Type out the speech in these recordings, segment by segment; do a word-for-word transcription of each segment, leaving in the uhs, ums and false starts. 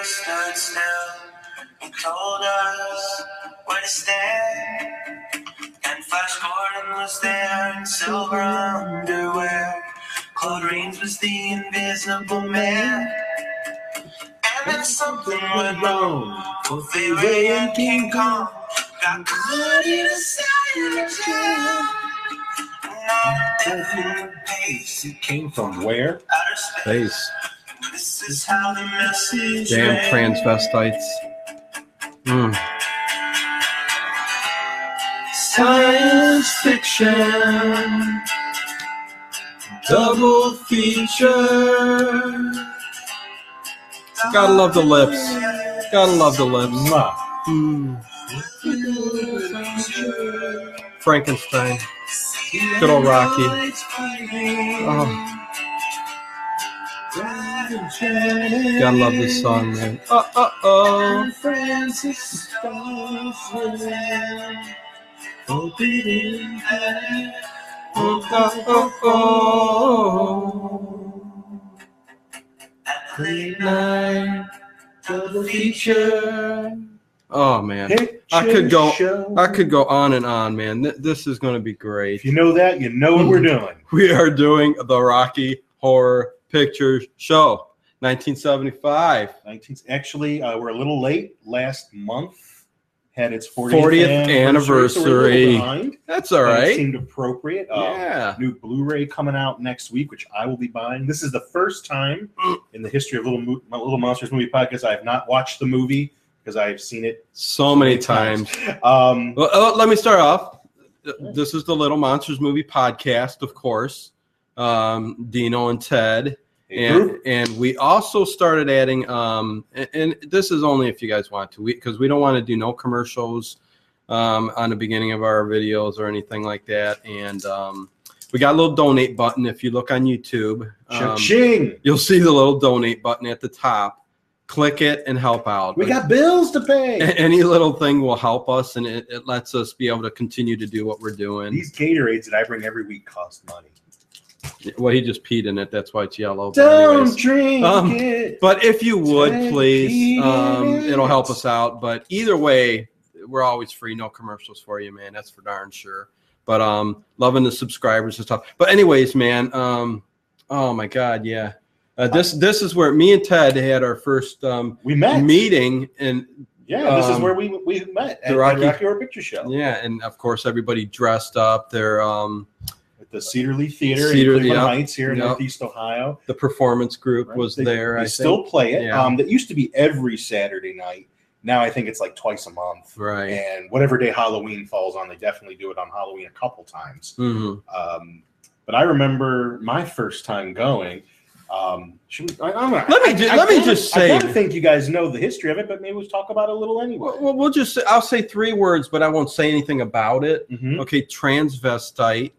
stood still. He told us where to stand. And Flash Gordon was there in silver underwear. Claude Rains was the invisible man. And then something went wrong. Both Fay Wray and King Kong got caught in a silent jam. And on a definite pace, it came from where? outer space. Space. This is how the message Damn ran. transvestites. Mm. Science fiction, double feature. Gotta love the lips. Gotta love the lips. Mwah. Mm. Frankenstein. Good old Rocky. Oh. Gotta love this song, man. Uh uh oh. Forbidden Path. Oh oh oh. Late night double feature. Oh man, Picture I could go. show. I could go on and on, man. Th- This is going to be great. If you know that, you know what we're doing. We are doing the Rocky Horror Picture Show, nineteen seventy-five. nineteen Actually, uh, we're a little late. Last month had its fortieth, fortieth anniversary. So we're a little anniversary. behind. That's all But It right. seemed appropriate. Uh, Yeah. New Blu-ray coming out next week, which I will be buying. This is the first time in the history of Little Mo- Little Monsters Movie Podcast I have not watched the movie because I've seen it So many times. Um, Well, uh, let me start off. This is the Little Monsters Movie Podcast, of course. Um, Dino and Ted. a And, group. and we also started adding, um, and, and this is only if you guys want to, because we, we don't want to do no commercials um, on the beginning of our videos or anything like that. And um, we got a little donate button. If you look on YouTube, um, Cha-ching! you'll see the little donate button at the top. Click it and help out. We got bills to pay. A- Any little thing will help us, and it, it lets us be able to continue to do what we're doing. These Gatorades that I bring every week cost money. Well, he just peed in it. That's why it's yellow. But Don't anyways. drink Um, it. But if you would, Take please, um, it. it'll help us out. But either way, we're always free. No commercials for you, man. That's for darn sure. But um, loving the subscribers and stuff. But anyways, man, um, oh my God, yeah. Uh, this this is where me and Ted had our first um, We met. meeting, and Yeah, this is um, where we we met at the the Rocky- Rocky, Horror Picture Show yeah, and of course everybody dressed up. Their um, at the Cedar Leaf Theater Cedar- in Cleveland yep, Heights here in yep. Northeast Ohio. the performance group Right? was They- there. They I still think. play it. Yeah. Um, that used to be every Saturday night. Now I think it's like twice a month. Right. And whatever day Halloween falls on, they definitely do it on Halloween a couple times. hmm Um, but I remember my first time going. Um, should we, I, I'm gonna, Let me I- ju- I let me kinda- just say- I kind of think you guys know the history of it, but maybe we'll talk about it a little anyway. Well, we'll just say, I'll say three words, but I won't say anything about it. Mhm. Okay, transvestite,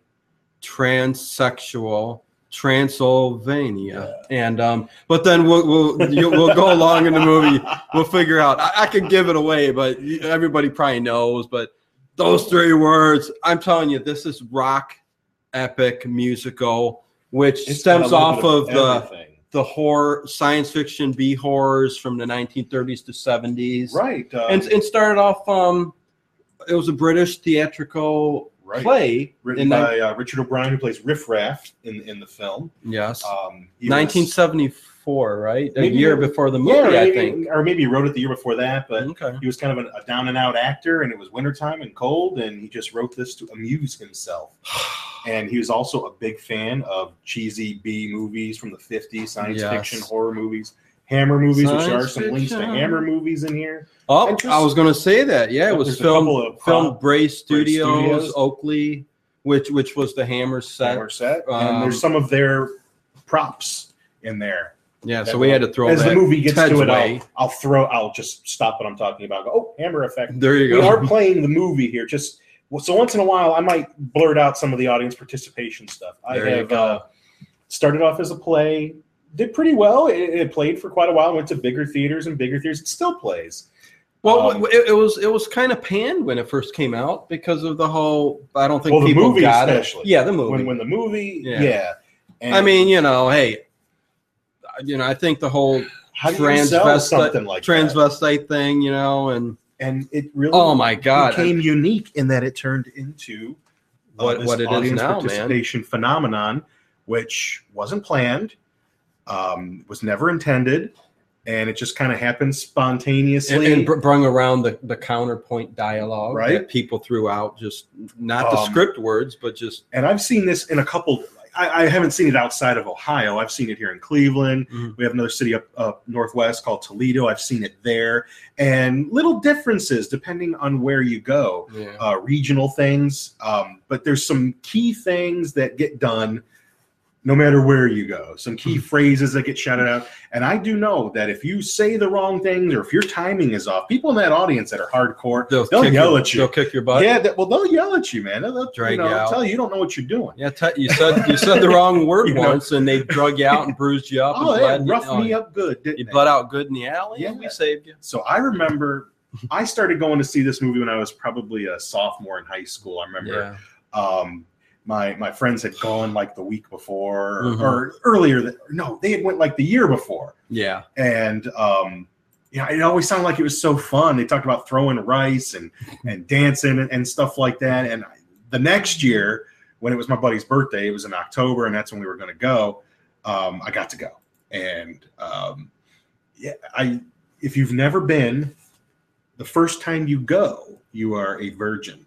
transsexual, Transylvania, and um, but then we'll we'll you, we'll go along in the movie. We'll figure out. I, I could give it away, but you- everybody probably knows. But those three words, I'm telling you, this is rock, epic, musical, which It's got a stems little off bit of the everything. the horror, science fiction, B horrors from the nineteen thirties to seventies, Right. Uh, and and started off. Um, it was a British theatrical right. play Written in by uh, Richard O'Brien, who plays Riff Raff in in the film. yes, Um, he was- nineteen seventy-four, right? A Maybe- year before the movie, yeah, or I maybe, think. or maybe he wrote it the year before that, but Okay. he was kind of a, a down and out actor, and it was wintertime and cold, and he just wrote this to amuse himself. And he was also a big fan of cheesy B movies from the fifties, science Yes. fiction, horror movies, Hammer movies, which there are Science some links to fiction. Hammer movies in here. Oh, And just- I was going to say that. Yeah, it Yep, was there's a filmed couple of filmed prop- Bray Studios, Studios. Oakley, which which was the Hammer set. Hammer set, Um, and there's some of their props in there. Yeah, so that we had to throw As that the movie gets Ted's to it, way. I'll, I'll throw. I'll just stop what I'm talking about. Go, oh, Hammer effect. There you We go. are playing the movie here. Just well, so once in a while, I might blurt out some of the audience participation stuff. I There you have go. uh, started off as a play, did pretty well. It, it played for quite a while. Went to bigger theaters and bigger theaters. It still plays. Well, Um, it, it was it was kind of panned when it first came out because of the whole. I don't think Well, the people movie got especially. it. Yeah, the movie. When when the movie, Yeah. yeah. And I mean, you know, hey, you know, I think the whole how do you sell something like transvestite that? thing, you know, and and it really oh my god became I, unique in that it turned into uh, what what it is now, participation man. phenomenon, which wasn't planned, um, was never intended, and it just kind of happened spontaneously and, and brung around the, the counterpoint dialogue right? that people threw out, just not um, the script words, but just. And I've seen this in a couple. I, I haven't seen it outside of Ohio. I've seen it here in Cleveland. Mm-hmm. We have another city up, up northwest called Toledo. I've seen it there. And little differences depending on where you go, yeah. uh, regional things. Um, but there's some key things that get done no matter where you go. Some key phrases that get shouted out. And I do know that if you say the wrong things or if your timing is off, people in that audience that are hardcore, they'll, they'll yell your, at you. They'll kick your butt. Yeah, that, well, they'll yell at you, man. They'll drag you know, you out. Tell you you don't know what you're doing. Yeah, t- you said you said the wrong word you once, know? And they drug you out and bruised you up. Oh, and they bled roughed you, me oh, up good, didn't you they? bled out good in the alley, yeah. and we saved you. So I remember I started going to see this movie when I was probably a sophomore in high school. I remember yeah. um, my my friends had gone like the week before mm-hmm. or earlier. That, no, they had went like the year before. Yeah. And um, you know, it always sounded like it was so fun. They talked about throwing rice and and dancing and, and stuff like that. And the next year, when it was my buddy's birthday, it was in October, and that's when we were going to go. Um, I got to go, and um, yeah, I. If you've never been, the first time you go, you are a virgin.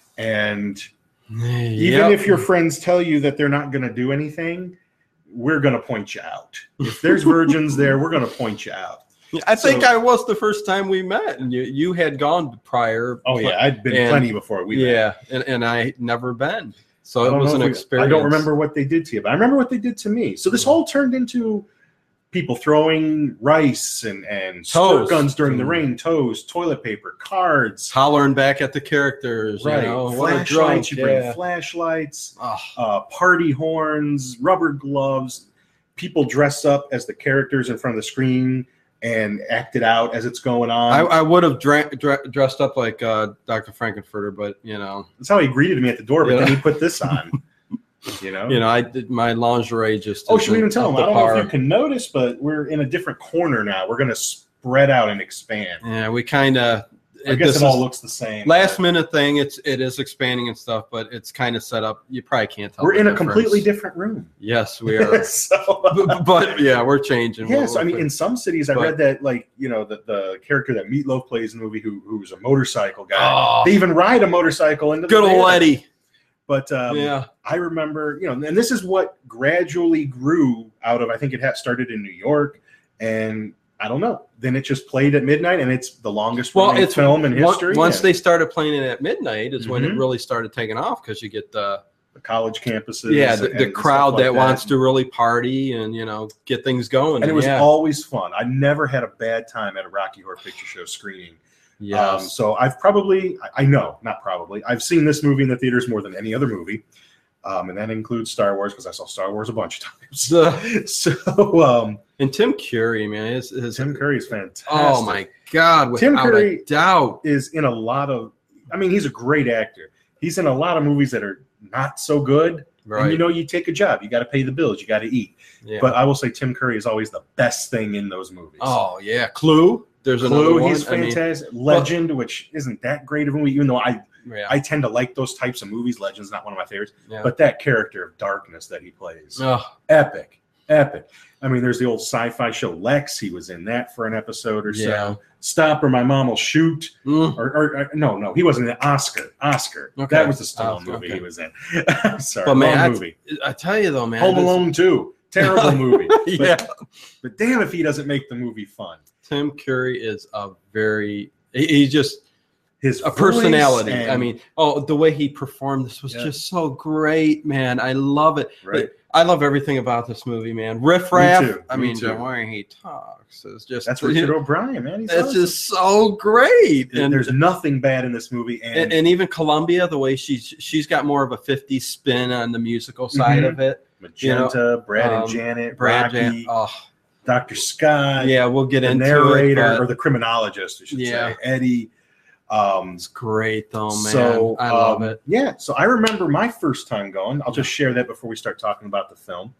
And yep. even if your friends tell you that they're not going to do anything, we're going to point you out. If there's virgins there, we're going to point you out. I think so, I was the first time we met, and you you had gone prior. Oh, yeah. I'd been and, plenty before we yeah, met. Yeah, and, and I never been. So it was an we, experience. I don't remember what they did to you, but I remember what they did to me. So this whole turned into people throwing rice and, and squirt guns during the rain, toes, toilet paper, cards. Hollering back at the characters. Right. You know, flashlights. You bring yeah. flashlights, oh. uh, party horns, rubber gloves. People dress up as the characters in front of the screen and act it out as it's going on. I, I would have dra- dra- dressed up like uh, Doctor Frankenfurter, but, you know. That's how he greeted me at the door, but yeah. then he put this on. You know, you know, I did my lingerie just. Oh, should we even tell them? I don't know if you can notice, but we're in a different corner now. We're going to spread out and expand. Yeah, we kind of. I guess it all looks the same. Last but. minute thing, it's it is expanding and stuff, but it's kind of set up. You probably can't tell. We're in a difference. completely different room. Yes, we are. so, but, but yeah, we're changing. Yes, we'll, I mean, in some cities, I but, read that like you know the, the character that Meatloaf plays in the movie, who who's a motorcycle guy. Oh, they even ride a motorcycle into good the old Eddie. But um, yeah, I remember, you know, and this is what gradually grew out of. I think it had started in New York, and I don't know. Then it just played at midnight, and it's the longest well, running it's, film in history. Once and, they started playing it at midnight, is mm-hmm. when it really started taking off because you get the, the college campuses. Yeah, the, the and crowd like that, that wants to really party and you know get things going. And it was yeah. always fun. I never had a bad time at a Rocky Horror Picture Show screening. Yeah. Um, so I've probably, I know, not probably, I've seen this movie in the theaters more than any other movie. Um, and that includes Star Wars because I saw Star Wars a bunch of times. Uh, so, um, and Tim Curry, man, is, is Tim Curry is fantastic. Oh my God, Tim Curry a doubt is in a lot of. I mean, he's a great actor. He's in a lot of movies that are not so good. Right. And you know, you take a job, you got to pay the bills, you got to eat. Yeah. But I will say, Tim Curry is always the best thing in those movies. Oh yeah, Clue. There's Clue, another one. He's fantastic. I mean, Legend, well, which isn't that great of a movie, even though I. Yeah. I tend to like those types of movies. Legend's not one of my favorites, yeah. but that character of darkness that he plays, oh. epic, epic. I mean, there's the old sci-fi show Lex. He was in that for an episode or yeah. so. Stop or My Mom Will Shoot. Mm. Or, or, or no, no, he wasn't in Oscar. Oscar. Okay. That was the Stallone oh, movie okay. he was in. Sorry, but man, I, movie. I tell you though, man, Home Alone two, terrible movie. yeah, but, but damn if he doesn't make the movie fun. Tim Curry is a very he, he just. His a personality. And, I mean, oh, the way he performed this was yeah. just so great, man. I love it. Right. I love everything about this movie, man. Riff Raff. Me too. I Me mean, too. the way he talks is just that's Richard O'Brien, man. He's that's awesome. just so great. And there's nothing bad in this movie. And, and, and even Columbia, the way she's she's got more of a fifties spin on the musical side mm-hmm. of it. Magenta, you know, Brad um, and Janet, Brad Rocky. Jan- oh. Doctor Scott. Yeah, we'll get the into narrator it, but, or the criminologist, I should yeah. say, Eddie. Um, it's great though, man. So, I love um, it. Yeah. So I remember my first time going. I'll just share that before we start talking about the film.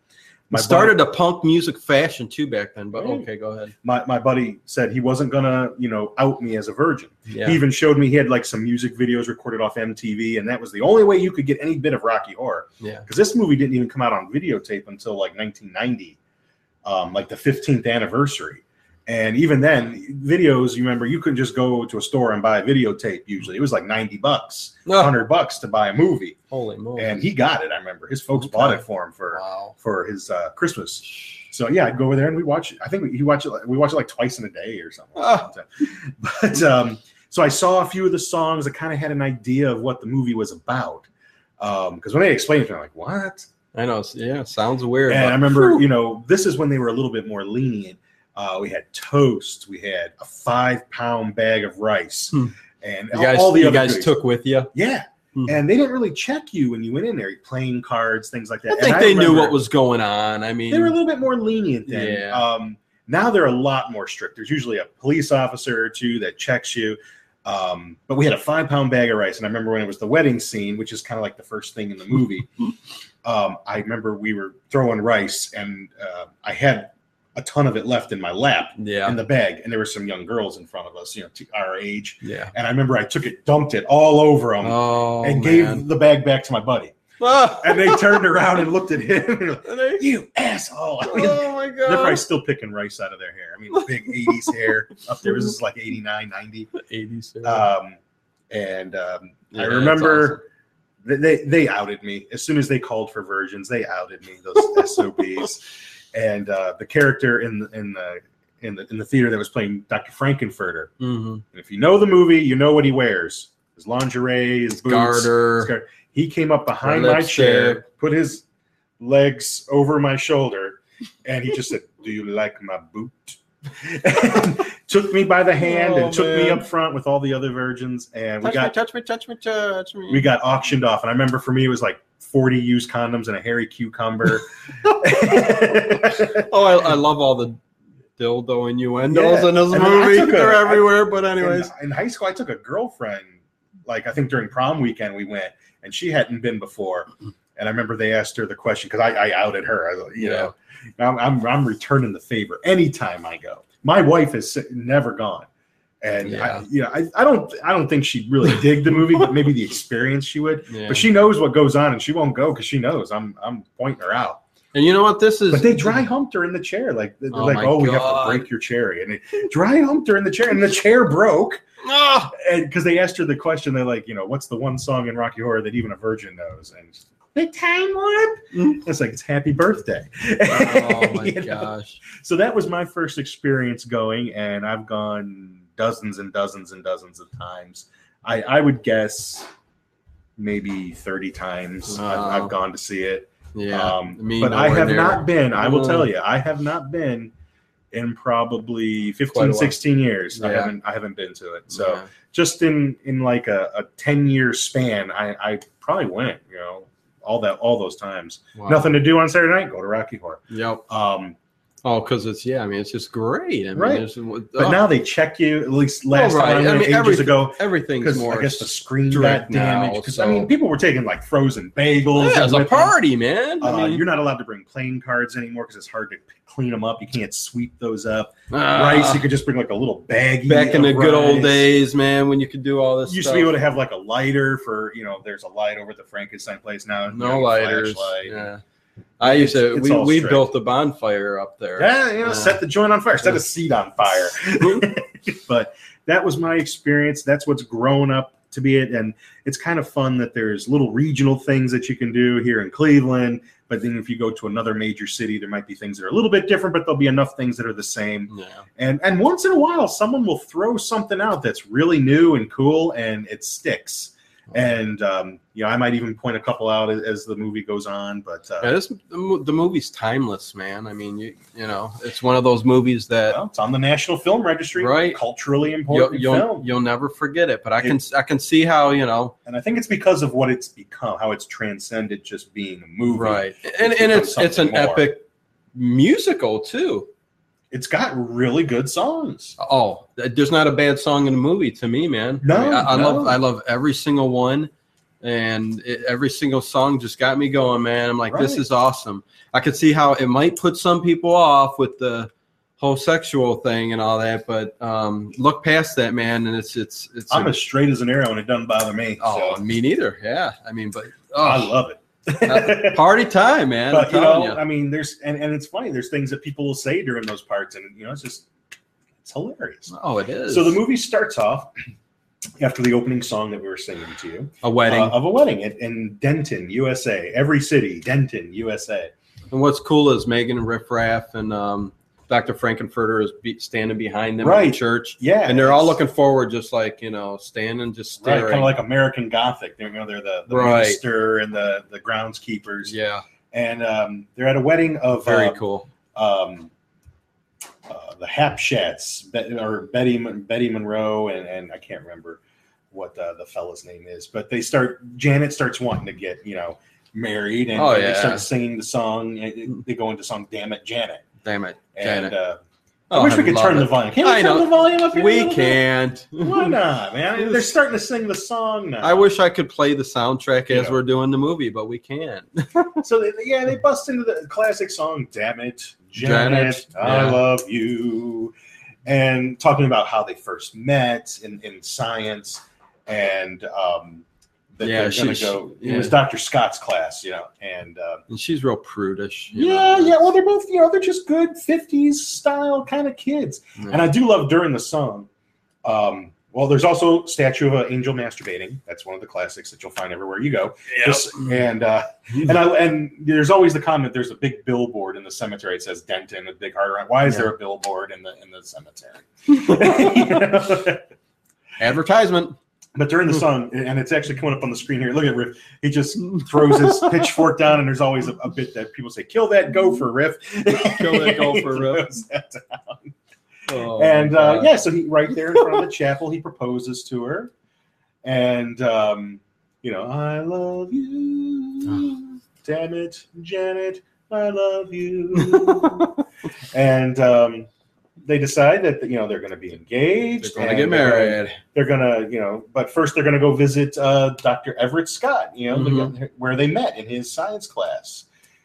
My It started buddy, a punk music fashion too back then, but Right. okay, go ahead. my, my buddy said he wasn't gonna, you know, out me as a virgin. Yeah. He even showed me he had like some music videos recorded off M T V, and that was the only way you could get any bit of Rocky Horror. Yeah. Because this movie didn't even come out on videotape until like nineteen ninety, um, like the fifteenth anniversary. And even then, videos, you remember, you couldn't just go to a store and buy a videotape usually. It was like ninety bucks, Oh, one hundred bucks to buy a movie. holy moly. And he got it, I remember. His folks Okay. bought it for him for Wow. for his uh, Christmas. So yeah, I'd go over there and we watch it. I think we he watch it. Like, we watch it like twice in a day or something. Ah. But um, so I saw a few of the songs. I kind of had an idea of what the movie was about. Because when they explained it to me, I'm like, what? I know. Yeah, sounds weird. And but- I remember, you know, this is when they were a little bit more lenient. Uh, we had toast. We had a five pound bag of rice, Hmm. and you guys, all the you other guys goodies. took with you. Yeah. Hmm. And they didn't really check you when you went in there. Playing cards, things like that. I And think they knew remember- what was going on. I mean, they were a little bit more lenient then. Yeah. Um, now they're a lot more strict. There's usually a police officer or two that checks you. Um, but we had a five pound bag of rice. And I remember when it was the wedding scene, which is kind of like the first thing in the movie. um, I remember we were throwing rice and uh, I had a ton of it left in my lap yeah, in the bag. And there were some young girls in front of us, you know, to our age. yeah. And I remember I took it, dumped it all over them Oh, and man. gave the bag back to my buddy. Ah! And they turned around and looked at him and were like, And they- you asshole. I mean, oh my they're probably god! still picking rice out of their hair. I mean, big eighties hair up there. This is like eighty-nine, ninety. eighties. Um, and um, Yeah, I that's remember th- they they outed me. As soon as they called for virgins, they outed me, those S O Bs. And uh, the character in the, in the in the in the theater that was playing Doctor Frankenfurter. Mm-hmm. And if you know the movie, you know what he wears. His lingerie, his boots, Garter. his gar- He came up behind Red my lipstick. chair, put his legs over my shoulder, and he just said, "Do you like my boot?" And took me by the hand Oh, and took me man. up front with all the other virgins, and we Touch got me, touch me, touch me, touch me. we got auctioned off. And I remember for me, it was like forty used condoms and a hairy cucumber. Oh, I, I love all the dildo innuendos Yeah. in this And then I movie. took a- They're I- everywhere. But anyways, in, in high school, I took a girlfriend. Like I think during prom weekend we went, and she hadn't been before. And I remember they asked her the question because I, I outed her. I, was like, you Yeah. know, I'm, I'm I'm returning the favor anytime I go. My wife has never gone, and Yeah. I, you know, I, I don't I don't think she'd really dig the movie, but maybe the experience she would. yeah. But she knows what goes on, and she won't go because she knows I'm I'm pointing her out. and you know what? This is. But they dry humped her in the chair, like they're Oh like, my oh, we have God. to break your cherry, and they dry humped her in the chair, and the chair broke. Ah! And because they asked her the question, they're like, you know, what's the one song in Rocky Horror that even a virgin knows? And she's, the time warp. Mm. It's like it's Happy Birthday. Oh my You know? gosh! So that was my first experience going, and I've gone dozens and dozens and dozens of times. I, I would guess maybe thirty times Wow. I've, I've gone to see it. Yeah, Um, me but I nowhere have near. not been, I will Mm. tell you, I have not been in probably Quite a fifteen, while. sixteen years. I Yeah. haven't I haven't been to it. So Yeah. just in in like a, a ten year span, I, I probably went, you know, all that all those times. Wow. Nothing to do on Saturday night, go to Rocky Horror. Yep. Um, Oh, because it's yeah. I mean, it's just great. I mean, Right. it's, but oh, now they check you. At least last right. time I I went mean, ages everything- ago, everything's because more. I guess the screen got strict now, damaged. Because so- I mean, people were taking like frozen bagels. yeah, and it's a with them. party, man. Uh, I mean, you're not allowed to bring playing cards anymore because it's hard to clean them up. You can't sweep those up. ah, Rice, you could just bring like a little baggie. back in of the good old rice. days, man, when you could do all this You used stuff. to be able to have like a lighter for, you know, there's a light over at the Frankenstein place now. You no know, lighters. flashlight. Yeah. I used to. It's we all we strict. built a bonfire up there. Yeah, you know, Yeah. set the joint on fire, set a seat on fire. But that was my experience. That's what's grown up to be it. And it's kind of fun that there's little regional things that you can do here in Cleveland. But then if you go to another major city, there might be things that are a little bit different, but there'll be enough things that are the same. Yeah. And and once in a while, someone will throw something out that's really new and cool, and it sticks. And um, you know, I might even point a couple out as, as the movie goes on. But uh, Yeah, this the mo- the movie's timeless, man. I mean, you you know, it's one of those movies that well, it's on the National Film Registry, Right. Culturally you'll important you'll, film. you'll never forget it. But I can I can see how, you know, And I think it's because of what it's become, how it's transcended just being a movie. right, and It's and become it's it's an something more. epic musical too. It's got really good songs. Oh, there's not a bad song in the movie to me, man. No, I, mean, I, I no. love I love every single one. and it, every single song just got me going, man. I'm like, Right. this is awesome. I could see how it might put some people off with the whole sexual thing and all that, but um, look past that, man, and it's it's it's. I'm a, as straight as an arrow, and it doesn't bother me. oh, so. me neither. Yeah, I mean, but oh, I love it. uh, party time, man. But I'm you telling know, you. I mean, there's and, and it's funny. There's things that people will say during those parts, and you know, it's just it's hilarious. Oh, it is. So the movie starts off after the opening song that we were singing to you a wedding. uh, of a wedding in, in Denton, U S A. Every city, Denton, U S A. And what's cool is Megan and Riff Raff and um, Doctor Frankenfurter is be, standing behind them in Right. the church. Yeah, And they're all it's- looking forward, just like, you know, standing, just right, staring. kind of like American Gothic. They're you know they're the, the Right. minister and the the groundskeepers. yeah, And um, they're at a wedding of very uh, cool. um, uh, the Hapshats, Be- or Betty Betty Monroe, and, and I can't remember what uh, the fella's name is, but they start. Janet starts wanting to get you know married, and, Oh, and yeah. they start singing the song. and They go into song "Damn It, Janet," Damn it. and Janet. uh, Oh, I wish we could love turn it. the volume. Can we I turn know. the volume up here? a We little bit? can't. Why not, man? They're starting to sing the song now. I wish I could play the soundtrack as Yeah. we're doing the movie, but we can't. So they, yeah, they bust into the classic song "Damn It, Janet, Janet, I yeah. Love You," and talking about how they first met in, in science, and um, that Yeah, they're going she- to go. she- It was yeah. Doctor Scott's class, you know, and uh, And she's real prudish. you yeah, know. yeah. Well, they're both, you know, they're just good fifties style kind of kids, Yeah. and I do love during the song. Um, well, there's also statue of an angel masturbating. That's one of the classics that you'll find everywhere you go. Just- and uh, and I and there's always the comment. There's a big billboard in the cemetery. It says Denton, a big heart around. Why is Yeah. there a billboard in the in the cemetery? You know? Advertisement. But during the song, and it's actually coming up on the screen here. Look at Riff. He just throws his pitchfork down, and there's always a, a bit that people say, "Kill that gopher, Riff." Kill that gopher, He Riff. throws that down. Oh, and my uh, God. yeah, so he right there in front of the chapel, he proposes to her, and um, you know, I love you, damn it, Janet, I love you, and um, they decide that you know they're going to be engaged, They're going to and get they're gonna- married. They're going to, you know, but first they're going to go visit uh, Doctor Everett Scott, you know, Mhm. the, where they met in his science class.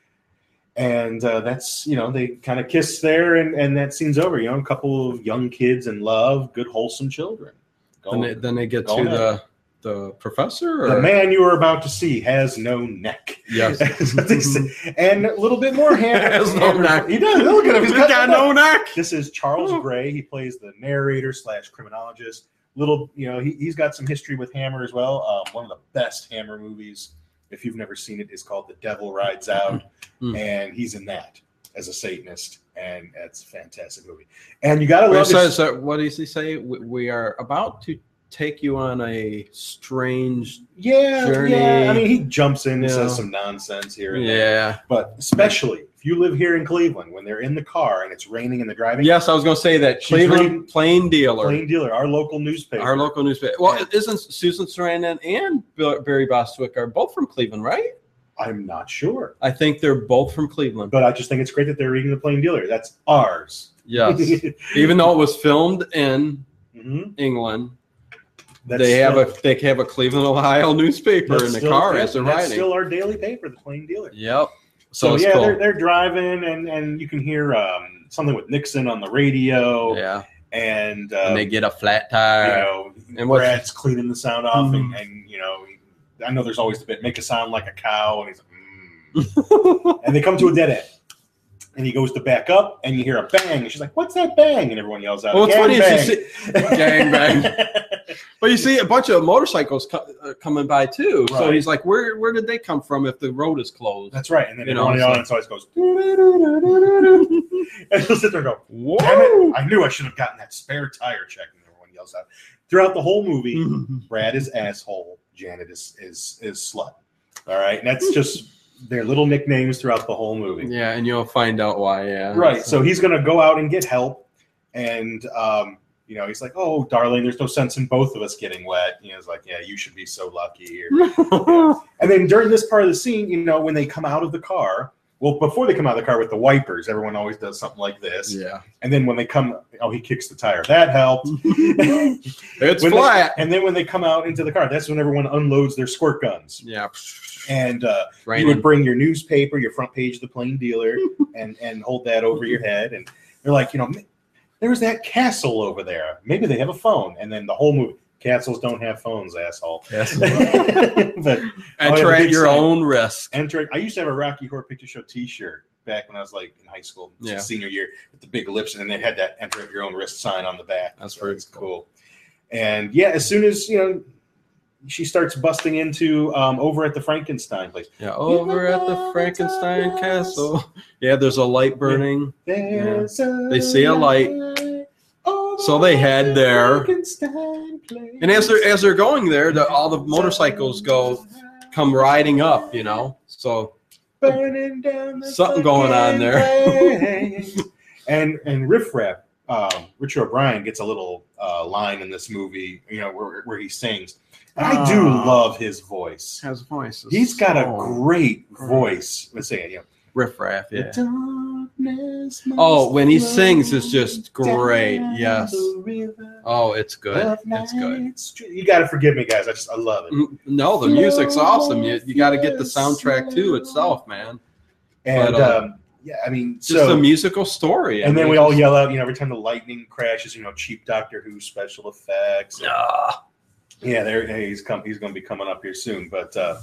And uh, that's, you know, they kind of kiss there, and, and that scene's over. You know, a couple of young kids in love, good, wholesome children. Go- Then they, then they get go to ahead. the the professor. Or? the man you are about to see has no neck. Yes. That's what they say. And a little bit more hammer. Has no hammer- neck. He does. Look at him. He's got no neck. This is Charles Oh. Gray. He plays the narrator slash criminologist. Little, you know, he, he's got some history with Hammer as well. Um, one of the best Hammer movies, if you've never seen it, is called The Devil Rides Out. Mm. And he's in that as a Satanist. And it's a fantastic movie. And you got to Wait, love so, this. so what does he say? We, we are about to take you on a strange. Yeah, journey. yeah. I mean, he jumps in and Yeah. says some nonsense here and there. Yeah. But especially if you live here in Cleveland, when they're in the car and it's raining and they're driving, Yes, I was going to say that. She's Cleveland reading- Plain Dealer. Plain Dealer, our local newspaper. Our local newspaper. Well, isn't Susan Sarandon and Bill- Barry Bostwick are both from Cleveland, right? I'm not sure. I think they're both from Cleveland. But I just think it's great that they're reading the Plain Dealer. That's ours. Yes. Even though it was filmed in Mhm. England, That's they have still- a they have a Cleveland, Ohio newspaper that's in the still- car yeah, as they're that's riding. still our daily paper, the Plain Dealer. Yep. So, So, it's yeah, cool. they're, they're driving, and, and you can hear um, something with Nixon on the radio, yeah. and, uh, And they get a flat you tire. know, And what's- Brad's cleaning the sound off, and, Mhm. and you know, I know there's always the bit make a sound like a cow, and he's like, mm. And they come to a dead end. And he goes to back up, and you hear a bang. And she's like, "What's that bang?" And everyone yells out, Well, what's "Gang funny bang." is you see, gang bang. But you see a bunch of motorcycles co- uh, coming by too. So Right. he's like, "Where where did they come from if the road is closed?" That's right. And then You know, everyone in the it's audience always goes, "Doo-doo-doo-doo-doo-doo." And he'll sit there and go, Whoa. "Damn it, I knew I should have gotten that spare tire check." And everyone yells out. Throughout the whole movie, Brad is asshole, Janet is is is slut. All right, and that's just their little nicknames throughout the whole movie. Yeah, and you'll find out why. Yeah. Right. So he's gonna go out and get help, and um, you know, he's like, "Oh, darling, there's no sense in both of us getting wet." You know, he's like, "Yeah, you should be so lucky here." And then during this part of the scene, you know, when they come out of the car, Well, before they come out of the car with the wipers, everyone always does something like this. Yeah. And then when they come, oh, he kicks the tire. That helped. It's When flat. They, and then when they come out into the car, that's when everyone unloads their squirt guns. Yeah. And uh, you Raining. would bring your newspaper, your front page of the Plain Dealer, and, and hold that over your head. And they're like, you know, there's that castle over there. Maybe they have a phone. And then the whole movie, castles don't have phones, asshole. Yes. But Enter oh, yeah, at big your sign. own risk. Enter. I used to have a Rocky Horror Picture Show T-shirt back when I was like in high school, Yeah. senior year, with the big lips, and then they had that "Enter at your own risk" sign on the back. That's So pretty it's cool. And yeah, as soon as you know, she starts busting into um, over at the Frankenstein place. Yeah, over at the Frankenstein castle. Yeah, there's a light burning. There's a They see a light. over So they head at the there. Frankenstein place. And as they're as they're going there, the, all the motorcycles go come riding up, you know. So Burning down the Something going on there. place. and and Riff Raff, um, Richard O'Brien gets a little uh, line in this movie, you know, where, where he sings. And I do Ah. love his voice. has voices. He's got a Oh, great voice. Let's say it, you know. riff raff, yeah. The darkness Oh, when he must sings, it's just flow great. down Yes. the river Oh, it's good. of It's good. night's dream. You got to forgive me, guys. I just I love it. Mm, No, the music's awesome. You, you got to get the soundtrack too itself, man. And But, uh, um, yeah, I mean, Just so a musical story. I and then mean, we all just- yell out, you know, every time the lightning crashes, you know, cheap Doctor Who special effects. Ah, Yeah, there hey, he's come. He's going to be coming up here soon. But uh,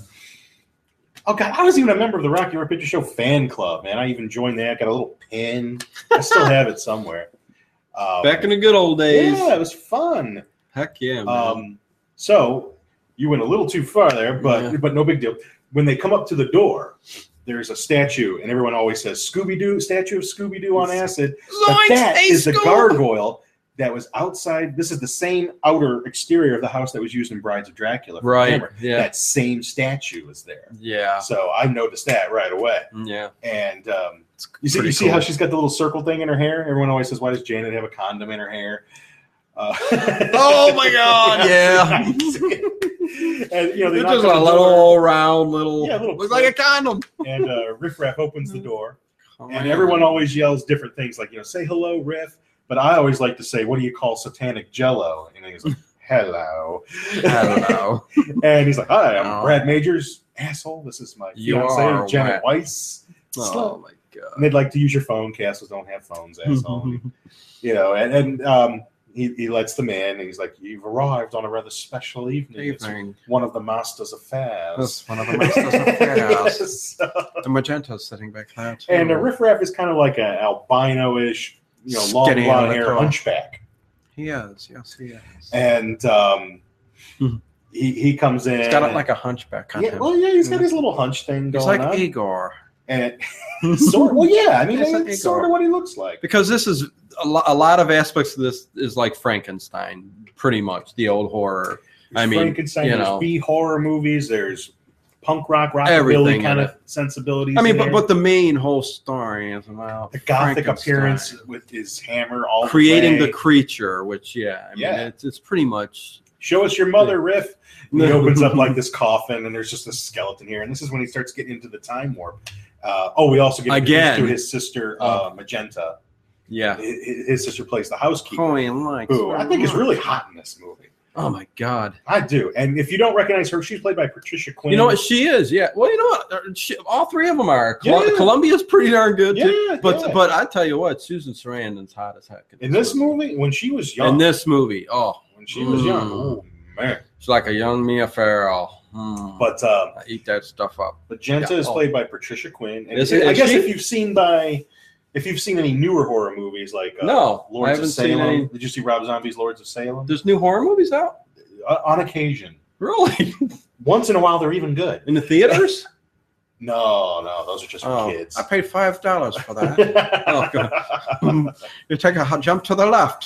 oh god, I was even a member of the Rocky Horror Picture Show fan club. Man, I even joined that. Got a little pin. I still have it somewhere. Um, back in the good old days. yeah, it was fun. Heck yeah, man. Um, so you went a little too far there, but Yeah. but no big deal. When they come up to the door, there's a statue, and everyone always says Scooby Doo, statue of Scooby Doo on acid. But Zoinks, that hey, is the Scoob! gargoyle that was outside. This is the same outer exterior of the house that was used in Brides of Dracula. from Right. Hammer. Yeah. That same statue is there. Yeah. So I noticed that right away. Yeah. And um, It's you see, pretty you see cool. how she's got the little circle thing in her hair. Everyone always says, "Why does Janet have a condom in her hair?" Uh, Oh my God, yeah. And you know, they It's knock just on a the little round little. Yeah, little looks like a condom. door, and uh, Riff Raff opens the door. Oh, And man. everyone always yells different things, like, you know, say hello, Riff. But I always like to say, what do you call satanic jello? And he's like, hello. I don't know. And he's like, hi, I'm Oh. Brad Majors. Asshole, this is my You fiance, are Janet whack. Weiss. Oh my God. And they'd like to use your phone. Castles don't have phones, asshole. You know, and, and um, he, he lets them in, and he's like, you've arrived on a rather special evening. It's Evening. one of the master's affairs. That's one of the masters of chaos. So- The magenta's sitting back there too. and a Riff Raff is kind of like an albino-ish, you know, long Skinny blonde and hair tall. hunchback. He is. Yes, he is. And um, Hmm. he he comes in. He's got it like a hunchback on yeah, him. well, yeah, he's got his little hunch thing He's going like on. Igor. And sort, well, yeah, I mean, It's it's like sort Igor. of what he looks like. Because this is a, lo- a lot of aspects of this is like Frankenstein, pretty much the old horror. I mean, Frankenstein, you there's know. B horror movies. There's punk rock, Everything rockabilly kind in of sensibilities. I mean, in but there. but the main whole story is about the gothic Frankenstein. appearance with his hammer, all creating the, the creature, which yeah, I mean, Yeah. it's it's pretty much Show us your mother, Riff. And he opens up like this coffin, and there's just a skeleton here. And this is when he starts getting into the time warp. Uh, oh, we also get introduced Again. to his sister, uh, Magenta. yeah. His, his sister plays the housekeeper, Holy like who I think is really hot in this movie. Oh my God! I do. And if you don't recognize her, she's played by Patricia Quinn. You know what she is? Yeah. Well, you know what? Uh, She, all three of them are. Col- Yeah. Columbia's pretty darn good Yeah, too. But yeah. but I tell you what, Susan Sarandon's hot as heck in this movie, when she was young, In this movie, oh, when she was young, Mm. oh man. she's like a young Mia Farrow. Mm. But um, I eat that stuff up. Magenta Yeah. is Oh. played by Patricia Quinn. And Is it- I is guess she? if you've seen by, if you've seen any newer horror movies like uh, No, I Lords haven't of seen Salem, any. did you see Rob Zombie's Lords of Salem? There's new horror movies out. Uh, on occasion, Really? once in a while, they're even good. In the theaters? No, no, those are just for Oh, kids. I paid five dollars for that. Oh, God. You take a hu- jump to the left.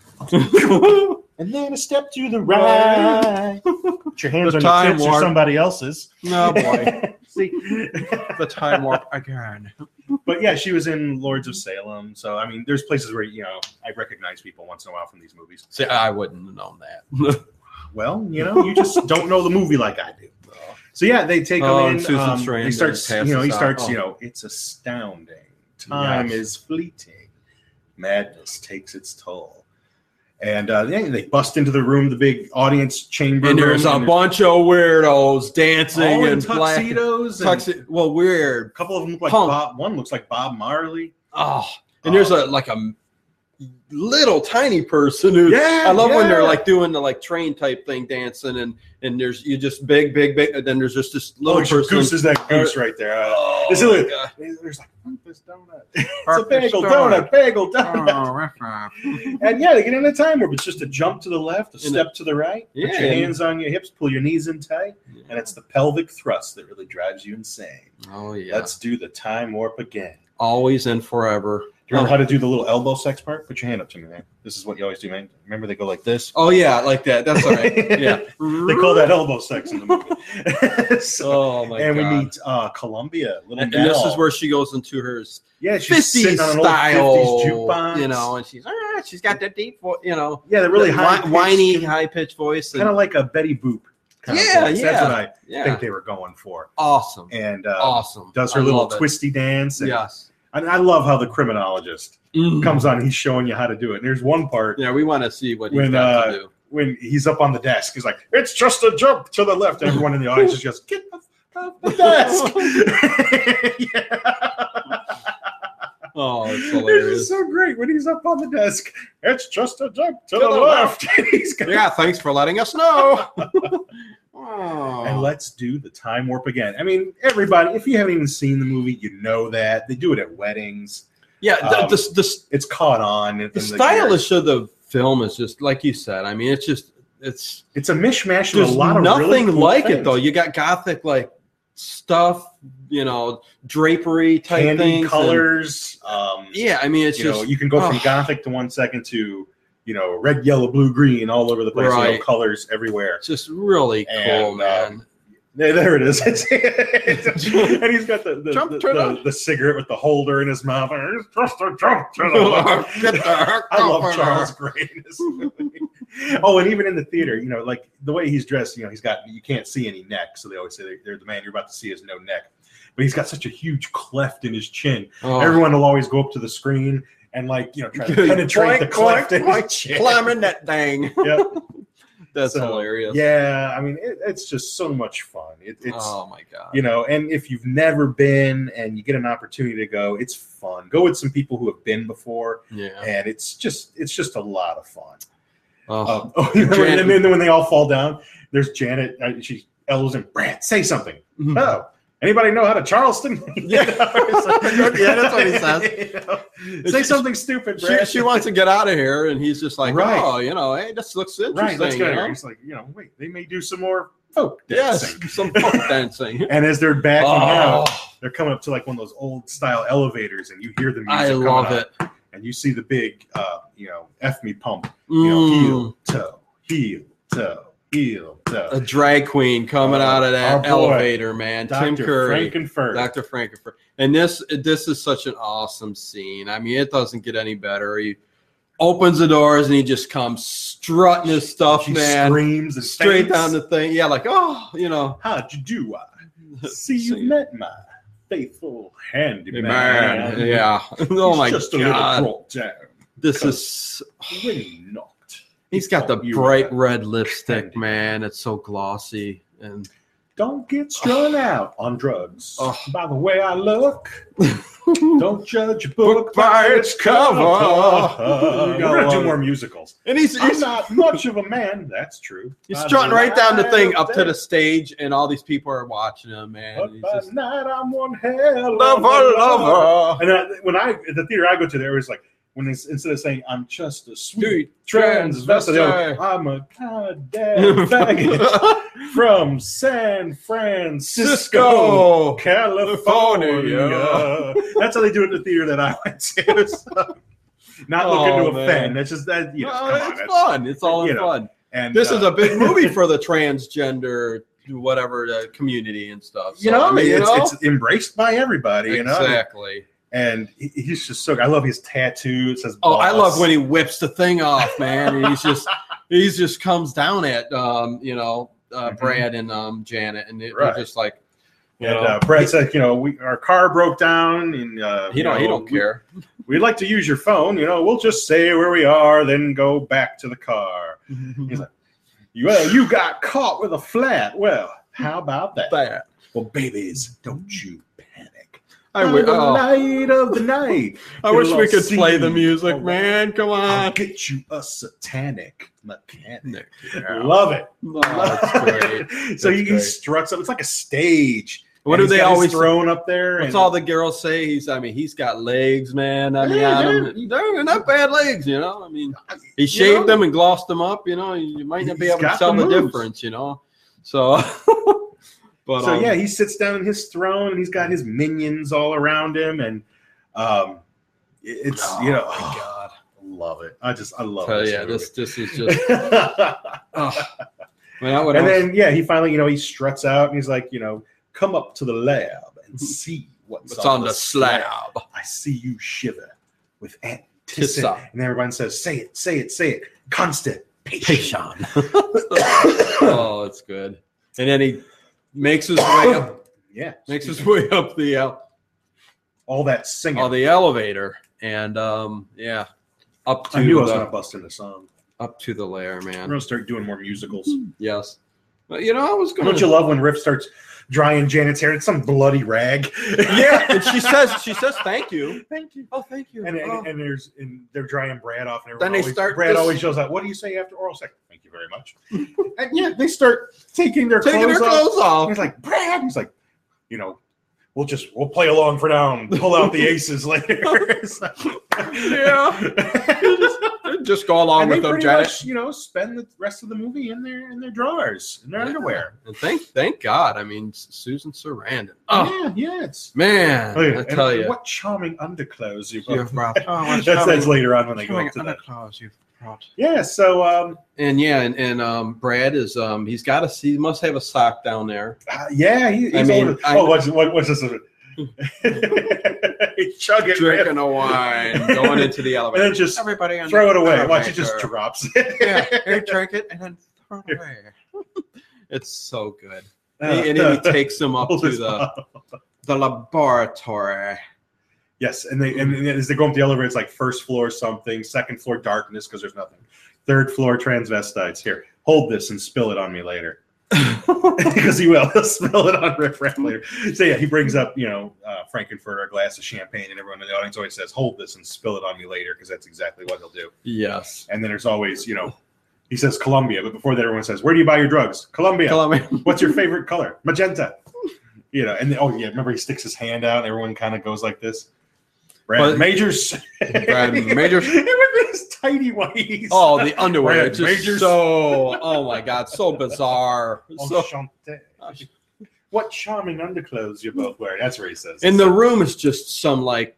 And then a step to the right. Put your hands The on your time tits or warp. somebody else's. No boy, See, the time warp again. but yeah, she was in Lords of Salem. So I mean, there's places where you know I recognize people once in a while from these movies. See, I wouldn't have known that. Well, you know, you just don't know the movie like I do. So yeah, they take Oh, him and in. Susan Um, he Sarandon starts, you know, he passes out. starts, Oh. you know, it's astounding. Time Yes. is fleeting. Madness takes its toll. And uh, yeah, they bust into the room, the big audience chamber. And there's room, a and bunch of weirdos dancing all in and black tuxedos. And tuxedo. Well, weird. a couple of them look like Punk. Bob. One looks like Bob Marley. Oh, and there's Oh. a like a little tiny person who Yeah, I love when they're yeah. like doing the like train type thing dancing and and there's you just big big big and then there's just this Oh, little it's person. goose is that goose right there. Uh, Oh, This my is God. there's like this donut. It's a Harp bagel this donut, donut. bagel donut. And yeah, they get in a time warp. It's just a jump to the left, a And step to the right. Yeah, Put your and- hands on your hips, pull your knees in tight, and it's the pelvic thrust that really drives you insane. Oh yeah, Let's do the time warp again. always and forever. Do you remember how to do the little elbow sex part? Put your hand up to me, man. This is what you always do, man. Remember they go like this? Oh yeah, like that. That's all right. Yeah. They call that elbow sex in the movie. So, Oh my and God. we meet uh, Columbia, little and, and this Nell. is where she goes into her yeah, she's fifties sitting on an old style, fifties jukebox. you know, and she's ah, she's got that deep, vo- you know, yeah, the really that high, whi- whiny, high pitched voice. kind of like a Betty Boop. Kind Yeah, of voice. yeah. That's what I yeah, think they were going for. awesome, And uh, awesome. does her I little love it. twisty dance. And Yes. I, I love how the criminologist Mm. comes on. He's showing you how to do it. And there's one part Yeah, we want to see what he's when got uh, to do. when he's up on the desk. He's like, "It's just a jump to the left." Everyone in the audience is just get the f- off the desk. Yeah. Oh, it's It's hilarious. so great when he's up on the desk. It's just a jump to, To the, the left. And he's got- Yeah, thanks for letting us know. Oh. And let's do the time warp again. I mean, everybody, if you haven't even seen the movie, you know that. They do it at weddings. yeah, the, um, the, the, It's caught on. In, the in stylish of the film is just like you said. I mean, it's just it's It's a mishmash of there's a lot of nothing really cool like things. it though. You got gothic like stuff, you know, drapery type Candy things, and- colors. Um, yeah, I mean, it's you just know, you can go from oh. gothic to one second to, you know, red, yellow, blue, green, all over the place. You know, Right. colors everywhere. it's just really cool, And, man. um, There, there it is. And he's got the the, Jump the, to the, the- the cigarette with the holder in his mouth. It's just a jump to the left. Get the heck I love off Charles her. Gray in this movie. Oh, and even in the theater, you know, like the way he's dressed, you know, he's got, you can't see any neck. So they always say they're the man you're about to see has no neck. But he's got such a huge cleft in his chin. Oh. Everyone will always go up to the screen and, like, you know, try to penetrate the Boink, cleft in boink, his chin. climbing that thing. Yep. That's So, hilarious. Yeah, I mean, it, it's just so much fun. It, it's, oh my god. you know, and if you've never been and you get an opportunity to go, it's fun. Go with some people who have been before, Yeah. and it's just it's just a lot of fun. Oh. Um, oh, you know, Janet- and then when they all fall down, there's Janet. Uh, she elbows in. Brad, say something. Mhm. Oh, anybody know how to Charleston? Yeah. Yeah, that's what he says. You know, say She- something stupid, She, Brad. she wants to get out of here, and he's just like, Right. oh, you know, hey, this looks interesting. right. Let's you go. know? He's like, you know, wait, they may do some more folk Yes, dancing. some folk dancing. And as they're backing out, Oh, they're coming up to like one of those old style elevators, and you hear the music. I coming love up, it. and you see the big, uh, you know, F me pump. You know, heel, Mm, toe, heel, toe, heel, toe. a drag queen coming Uh, out of that our boy, elevator, man. Tim Doctor Curry. Frankenfurter. Doctor Frankenfurter. And this this is such an awesome scene. I mean, it doesn't get any better. He opens the doors and he just comes strutting his stuff, She man. screams and Straight faints. down the thing. Yeah, like, oh, you know. How'd you do? I see you See. met my faithful handyman. Man, yeah. Oh He's my just a god. little brought down. This is When he knocked, he's got the thought you bright were red lipstick, handy. man. It's so glossy. And Don't get strung out on drugs. Oh. By the way I look, don't judge a book Book by its cover. We're You gotta gonna love do it. more musicals. and he's I'm he's, not much of a man. That's true. he's By strutting the right down the thing light up of to day, the stage, and all these people are watching him, man. But He's by just, night I'm one hell lover, of a lover. And then I, when I at the theater I go to, there was like when it's, instead of saying I'm just a sweet Sweet transvestite, they transvestite. go, I'm a goddamn faggot from San Francisco, Cisco, California. California. That's how they do it in the theater that I went to. So, not looking Oh, to man. offend. That's just that. You know, Well, come on, it's that's- fun. It's all you in know, fun. And This uh, is a big movie for the transgender, whatever, the community and stuff. So, you know, I mean, you it's, know? it's embraced by everybody. You know, Exactly. and he, he's just so. I love his tattoo. It says. Oh, I boss. love when he whips the thing off, man. And he's just, he's just comes down at, um, you know, uh, Mhm. Brad and um, Janet, and it, Right. they're just like, you And know, uh, Brad said, you know, we our car broke down, and uh, he you don't he know, don't we- care. We'd like to use your phone. You know, we'll just say where we are, then go back to the car. He's like, well, you got caught with a flat. Well, how about that? That. Well, babies, don't you panic. I, By w- the oh, light of the night. I wish we it'll could play the seem music, alright. man. Come I'll on. get you a satanic mechanic. Nick. Love it. Oh, that's great. so That's he, he great. struts up. It's like a stage. What And do he's they got his always throne up there? What's and all the girls say? He's, I mean, he's got legs, man. I mean, Yeah, on they're- him. They're not bad legs, you know. I mean, he you shaved know, them and glossed them up, you know. You might not be He's able to got tell the the moves. difference, you know. So, but So um, yeah, he sits down in his throne, and he's got his minions all around him, and um, it's oh, you know, my oh, God. I love it. I just I love So, this yeah, movie. this this is just. Oh. Well, what and else? then yeah, he finally you know he struts out, and he's like, you know, come up to the lab and see what's, What's on the slab? I see you shiver with Tissa. anticipation. And everyone says, say it, say it, say it. Constipation. Patient. Oh, it's good. And then he makes his way up, Yeah. makes his way up the uh, all that singing. oh, the elevator, and um, yeah, up to I knew I was the, going to bust into song. up to the lair, I'm man. going to start doing more musicals. Yes, but you know, I was going Don't you love when Riff starts drying Janet's hair? It's some bloody rag. Yeah, and she says, she says, thank you. Thank you. Oh, thank you. And, and, Oh. and there's and they're drying Brad off, and Then everyone they always, start Brad this- always shows up. What do you say after oral sex? Thank you very much. And yeah, they start taking their Taking clothes her off. clothes off. He's like, Brad. He's like, you know, we'll just we'll play along for now and pull out the aces later. It's like- Just go along and they with them, pretty Janet. much, you know, spend the rest of the movie in their in their drawers, in their underwear. And thank, thank God. I mean, Susan Sarandon. Oh Yeah, yeah, it's man, oh, yeah. I And tell you. what charming underclothes you You've brought. brought. Oh, what That's, that's charming- later on when they go charming up to that. underclothes you've brought. Yeah, so um, And yeah, and, and um, Brad is um, he's got a he must have a sock down there. uh, yeah, he, he's I mean, over. I- oh, what's what, what's this? Chug it, Drinking a wine, going into the and elevator. then just Everybody on throw the it away. Watch it just elevator. drops. Yeah, here, drink it and then throw it away. It's so good. And then he takes them up Hold to his the bottle. the laboratory. Yes, and they and as they go up the elevator, it's like first floor something, second floor darkness because there's nothing, third floor transvestites. Here, hold this and spill it on me later, because he will. He'll spill it on Riff Raff later. So yeah, he brings up you know uh, Frankenfurter, a glass of champagne, and everyone in the audience always says, "Hold this and spill it on me later," because that's exactly what he'll do. Yes. And then there's always you know. He says Columbia, but before that, everyone says, "Where do you buy your drugs?" Columbia. Columbia. What's your favorite color? Magenta. You know, and oh yeah, remember he sticks his hand out, and everyone kind of goes like this. Brad But- Majors. Brad Majors. with his tiny whities. Oh, the underwear. Brad It's just Majors. so, oh my God, so bizarre. So, Enchanté. What charming underclothes you're both wearing. That's where he says. and the room is just some like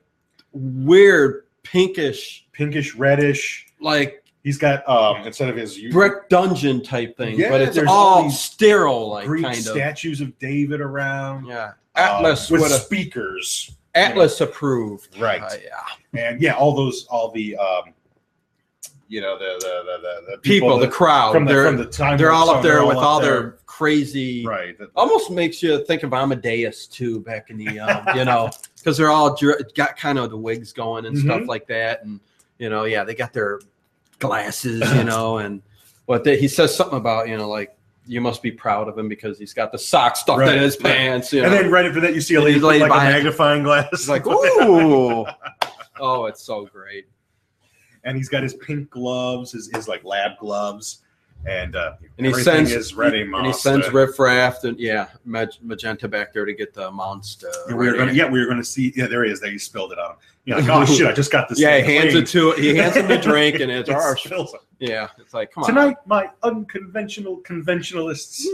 weird pinkish, pinkish, reddish. like He's got um instead of his brick dungeon type thing, Yeah, but it's there's all all these sterile, like Greek kind of. statues of David around. Yeah, um, Atlas with with a speakers. Atlas approved. Right. Uh, yeah. And yeah, all those, all the, um, you know, the the the, the, the People, the that- crowd, from the, they're from the time they're of the all song, up there they're with up all there. their crazy. right. The- Almost makes you think of Amadeus too, back in the um, you know, because they're all dr- got kind of the wigs going and stuff Mhm. like that, and you know, yeah, they got their glasses, you know, and what they, he says something about, you know, like you must be proud of him because he's got the sock stuck Right, in his right. pants, you and know. then right after that, you see a And lady he's with laid like a behind- magnifying glass. It's like, ooh, oh, it's so great. and he's got his pink gloves, his, his like lab gloves, and uh, And he everything sends is ready. and he monster. sends Riff Raff and yeah, Mag- Magenta back there to get the monster. And we were ready. gonna, yeah, we were gonna see. Yeah, there he is. There, he spilled it on him. You're like, oh shit, I just got this. Yeah, he thing hands clean. it to he hands him the drink and it's It our spills it. yeah. It's like come on. Tonight, my unconventional conventionalists.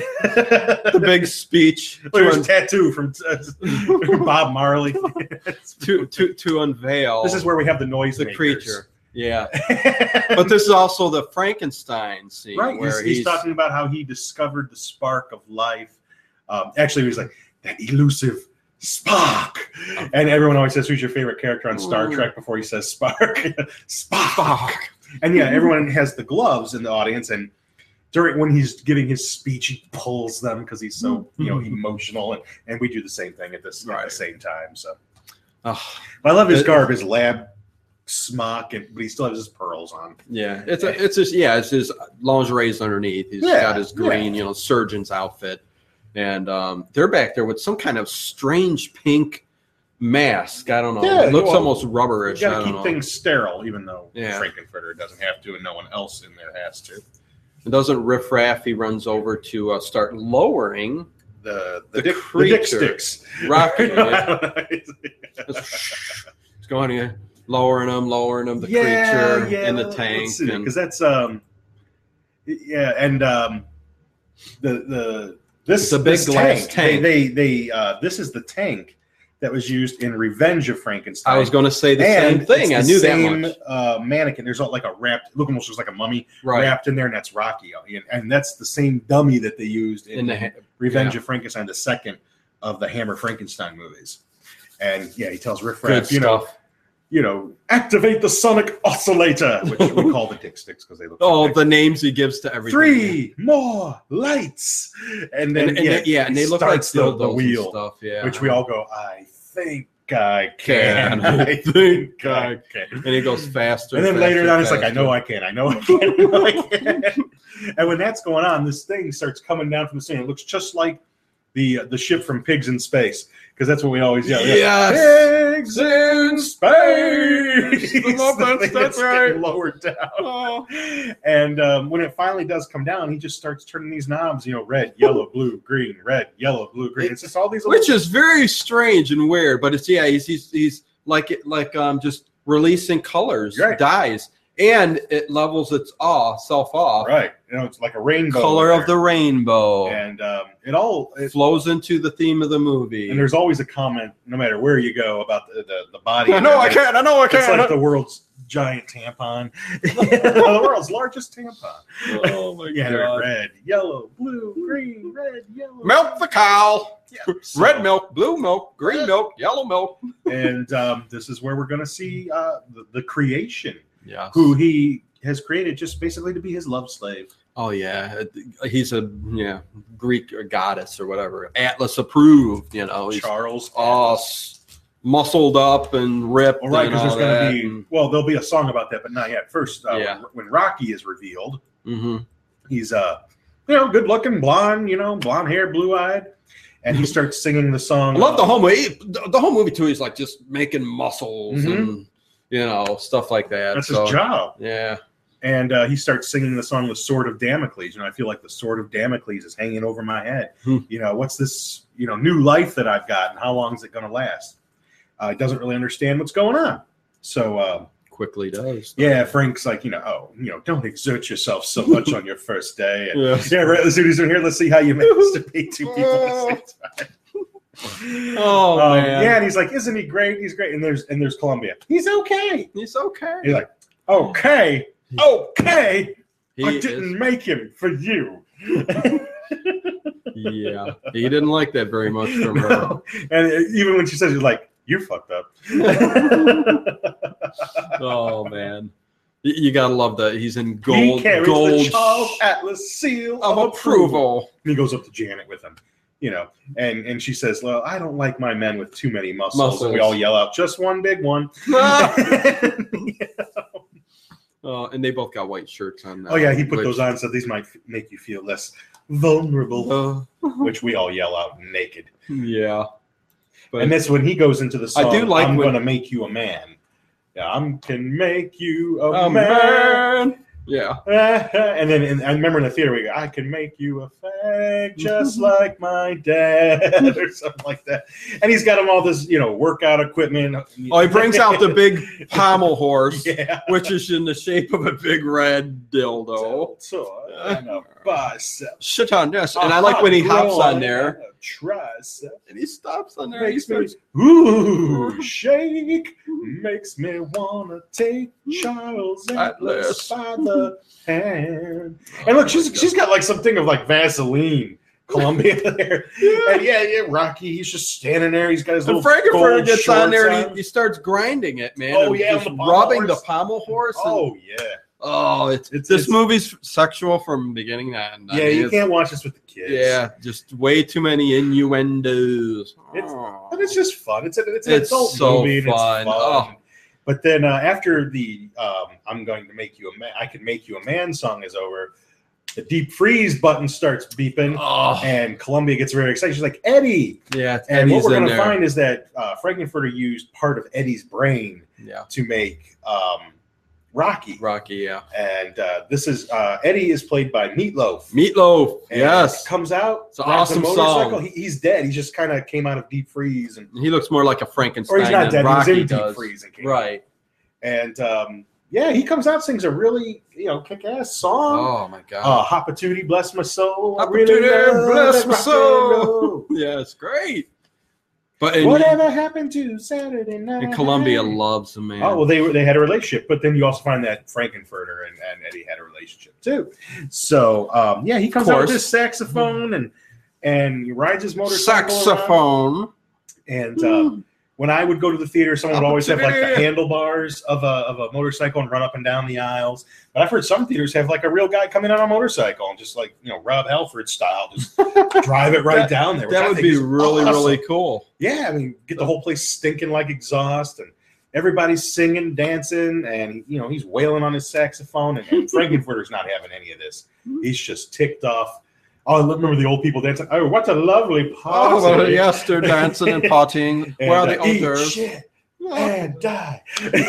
The big speech Look at to, his tattoo from uh, Bob Marley. to to to unveil This is where we have the noise. the makers. creature. Yeah, but this is also the Frankenstein scene right. where He's, he's talking about how he discovered the spark of life. Um, actually, he was like that elusive spark, and everyone always says, "Who's your favorite character on Star Ooh. Trek?" Before he says spark, spark. Fuck. And yeah, everyone has the gloves in the audience, and during when he's giving his speech, he pulls them because he's so you know emotional, and, and we do the same thing at this right. at the same time. So, oh, I love his garb, his lab smock, and but he still has his pearls on. Yeah, it's a, it's just yeah, it's his lingerie's underneath. He's yeah, got his green, yeah. you know, surgeon's outfit, and um, they're back there with some kind of strange pink mask. I don't know. Yeah, it looks well, almost rubberish. You I got don't to keep know. things sterile, even though yeah. Frankenfurter doesn't have to, and no one else in there has to. It doesn't riff raff. He runs over to uh, start lowering the the, the, dick, the dick sticks. Rocky. It's going here, lowering him, lowering him. The yeah, creature yeah, in the tank, because that's um, yeah, and um, the the this it's a big this glass tank. tank. They they, they uh, this is the tank that was used in Revenge of Frankenstein. I was going to say the and same thing. I the knew same, that much. Uh, mannequin. There's like a wrapped, look almost just like a mummy Right. wrapped in there, and that's Rocky. And, and that's the same dummy that they used in, In the ha- Revenge yeah. of Frankenstein, the second of the Hammer Frankenstein movies. And yeah, he tells Riff Good Raff, you know, stuff. you know, activate the sonic oscillator, which we call the dick sticks because they look. Oh, like the names he gives to everything. three more lights, and then and, and yeah, they, yeah, and he they look like starts the, dildos the and wheel, stuff. Yeah, which we all go, I think I can. Can. I think I can. and it goes faster. And then faster, later on, it's like, I faster. know I can. I know I can. I know I can. And when that's going on, this thing starts coming down from the scene. It looks just like the uh, the ship from Pigs in Space, because that's what we always yell. Yes. Pigs in space. I love that. The thing That's getting right. Lowered down. Oh. And um, when it finally does come down, he just starts turning these knobs. You know, red, yellow, blue, green, red, yellow, blue, green. It's just all these. Which little- is very strange and weird, but it's yeah, he's he's, he's like it like um just releasing colors, Right. dyes, and it levels its off self off. right. You know, it's like a rainbow. Color there. of the rainbow. And um, it all it, flows into the theme of the movie. and there's always a comment, no matter where you go, about the the, the body. I know I can. can. I know I It's can. like the world's giant tampon, the world's largest tampon. Oh my Yeah, they're god! red, yellow, blue, green, red, yellow. Milk the cow. Yeah. So- Red milk, blue milk, green milk, yellow milk. And um, this is where we're going to see uh, the, the creation, Yeah. who he has created just basically to be his love slave. Oh yeah, he's a yeah Greek or goddess or whatever. Atlas approved. You know, he's Charles. all s- muscled up and ripped. All right, and because there's all going that. to be, well, there'll be a song about that, but not yet. First, uh, Yeah. when, when Rocky is revealed, Mm-hmm. he's, uh, you know, good looking, blonde, you know, blonde hair, blue eyed. And he starts singing the song. I love the uh, whole movie. The the whole movie too. He's like just making muscles Mhm. and you know stuff like that. That's so, his job. Yeah. And uh, he starts singing the song, The Sword of Damocles. You know, I feel like the sword of Damocles is hanging over my head. Hmm. You know, what's this, you know, new life that I've got and how long is it going to last? Uh, he doesn't really understand what's going on. So, uh, Quickly does. yeah, Frank's like, you know, oh, you know, don't exert yourself so much on your first day. And, Yes. yeah, right, let's do this in here. Let's see how you masturbate two people at the same time. Oh Um, man. yeah, and he's like, isn't he great? He's great. And there's and there's Columbia. He's okay. He's okay. He's like, okay, okay. He I is- didn't make him for you. yeah. He didn't like that very much from her. No. And even when she says, "You're like, you fucked up." Oh man. You, you gotta love that. He's in he gold carries gold the Charles Atlas seal of approval. And he goes up to Janet with him, you know, and and she says, "Well, I don't like my men with too many muscles." Muscles. And we all yell out, "Just one big one!" Oh, and they both got white shirts on now. Oh yeah, he put which- those on, so these might f- make you feel less vulnerable. Uh, Which we all yell out naked. yeah. But And that's when he goes into the song. I do like I'm when- going to make you a man. Yeah, I can make you a oh man. man. Yeah. And then and I remember in the theater we go, I can make you a fag just like my dad or something like that. And he's got him all this, you know, workout equipment. Oh, he brings out the big pommel horse, yeah. which is in the shape of a big red dildo. So, and a bicep. Shit on this. And I like when he hops Groin on there and a tricep. and he stops on there. He Makes me, starts, ooh, shake, makes me wanna take Charles Atlas Atlas. by the hand. And look, she's she's got like something of like Vaseline, Columbia there. Yeah. And yeah, yeah, Rocky, he's just standing there. He's got his And little Frankenfurter gold gets shorts on there and on. he, he starts grinding it, man. Oh, and yeah, just on the pommel rubbing horse. the pommel horse. And Oh yeah, Oh, it's, It's- this it's- movie's sexual from beginning to end. I Yeah, mean, you it's- can't watch this with the kids. Yeah, just way too many innuendos. It's- Oh. But it's just fun. It's, a, it's an It's adult so movie. And fun. It's fun. Oh. But then uh, after the um, I'm going to make you a man, I can make you a man song is over, the deep freeze button starts beeping. Oh, And Columbia gets very excited. She's like, Eddie. yeah, And what Eddie's we're in going to there. find is that uh, Frankenfurter used part of Eddie's brain Yeah, to make um, Rocky. Rocky. Yeah, And uh, this is uh, Eddie is played by Meatloaf. Meatloaf. And Yes, it comes out. It's an rides a awesome motorcycle. song. He, he's dead. He just kind of came out of deep freeze, and he looks more like a Frankenstein or he's not than dead. Rocky He was in does. deep freeze and came out. Right. And um, yeah, he comes out, sings a really you know kick-ass song. Oh my God. Uh, Hopatootie, bless my soul. I Hopatootie, love bless that my rock and soul. roll. Yeah, it's great. But and, Whatever happened to Saturday night? and Columbia loves him, man. Oh well, they were they had a relationship, but then you also find that Frankenfurter and, and Eddie had a relationship too. So um, yeah, he comes out with course. his saxophone and and he rides his motorcycle around. Saxophone. And um, when I would go to the theater, someone would always have like the Opportunity. handlebars of a of a motorcycle and run up and down the aisles. But I've heard some theaters have like a real guy come in on a motorcycle and just like you know Rob Halford style, just drive it right That- down there. which I That would think be is really, awesome. really cool. Yeah, I mean, get the whole place stinking like exhaust, and everybody's singing, dancing, and you know he's wailing on his saxophone. And, and Frankenfurter's not having any of this. He's just ticked off. Oh, I remember the old people dancing. Oh, what a lovely party! Oh, well, yes, they're dancing and partying. And, Where are uh, the eat others? shit and die.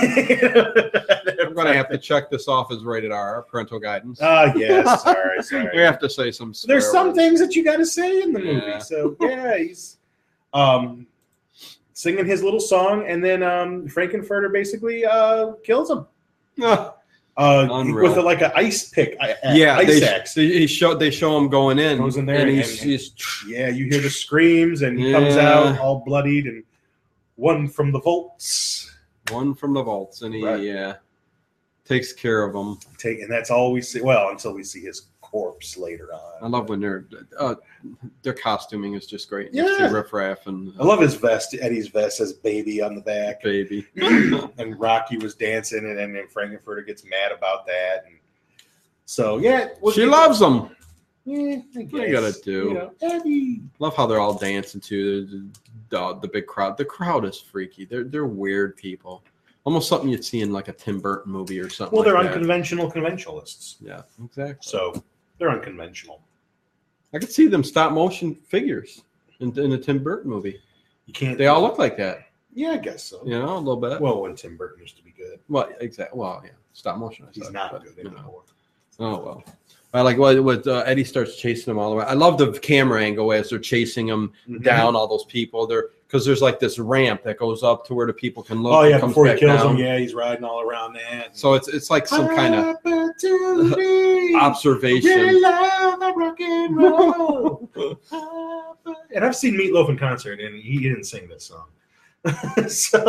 I'm going to have to check this off as rated R, parental guidance. Oh yes, sorry, sorry. We have to say some. There's swear some words. things that you got to say in the movie. Yeah. So yeah, he's um, singing his little song, and then um, Frankenfurter basically uh, kills him Ah, uh, Unreal. with a, like an ice pick. I- yeah, ice they, axe. they, he show, they show him going in. Goes in there and and- he's, and- he's Yeah, you hear the screams, and he comes Yeah. out all bloodied and one from the vaults. one from the vaults, and he Right. uh, takes care of him. Take, and that's all we see. Well, until we see his corpse later on. I love when they're uh, their costuming is just great. You Yeah. see Riff Raff and I love his vest. Eddie's vest says "baby" on the back. Baby. And Rocky was dancing, and then Frankenfurter gets mad about that. And so, yeah, we'll She get- loves him. Yeah, I What you gotta guess. do? You know, Eddie. Love how they're all dancing too. The, the, the big crowd. The crowd is freaky. They're they're weird people. Almost something you'd see in like a Tim Burton movie or something. Well, they're like that. unconventional conventionalists, Yeah, exactly. so they're unconventional. I could see them stop motion figures in, in a Tim Burton movie. You can't. They all look like that. Yeah, I guess so. You know, a little bit. Well, when Tim Burton used to be good, Well, exactly. Well, yeah, stop motion. I he's said, not but, good you know. anymore. Oh well. I like what what uh, Eddie starts chasing them all the way. I love the camera angle as they're chasing them Mhm. down. All those people. They're because there's like this ramp that goes up to where the people can look. Oh and yeah, comes before he back kills down. him, yeah, he's riding all around that. So it's it's like some kind of Opportunity. observation. Really love the rock and roll. And I've seen Meatloaf in concert, and he didn't sing this song. So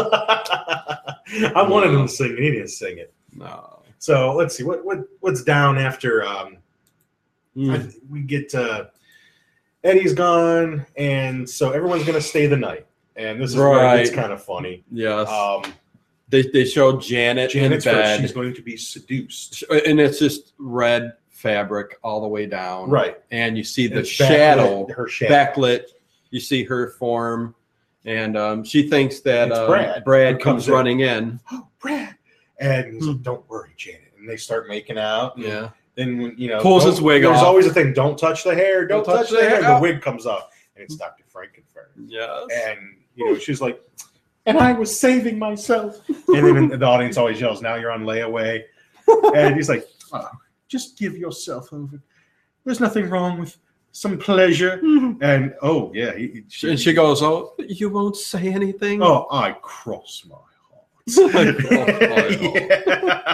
I wanted him to sing, and he didn't sing it. No. So let's see what what what's down after um, Mm. I, we get uh, Eddie's gone, and so everyone's gonna stay the night. And this is where it's Right. kind of funny. Yes. Um, they they show Janet Janet's in first, bed, she's going to be seduced. and it's just red fabric all the way down. Right. And you see the It's shadow, backlit, her shadow. backlit. You see her form, and um, she thinks that It's uh, Brad Brad, who comes comes in. running in. Oh, Brad. And he's Hmm. like, don't worry, Janet. And they start making out. And Yeah. Then, when, you know, Pulls don't- his wig there's off. always a thing, don't touch the hair, don't, touch, the hair. hair. The wig comes off, and it's Doctor Frankenfurter. Yes. And, you know, she's like, and I was saving myself. And then the audience always yells, now you're on layaway. And he's like, oh, just give yourself over. There's nothing wrong with some pleasure. And, oh, yeah. He, and she goes, "Oh, you won't say anything." oh, I cross my heart. I cross my Yeah.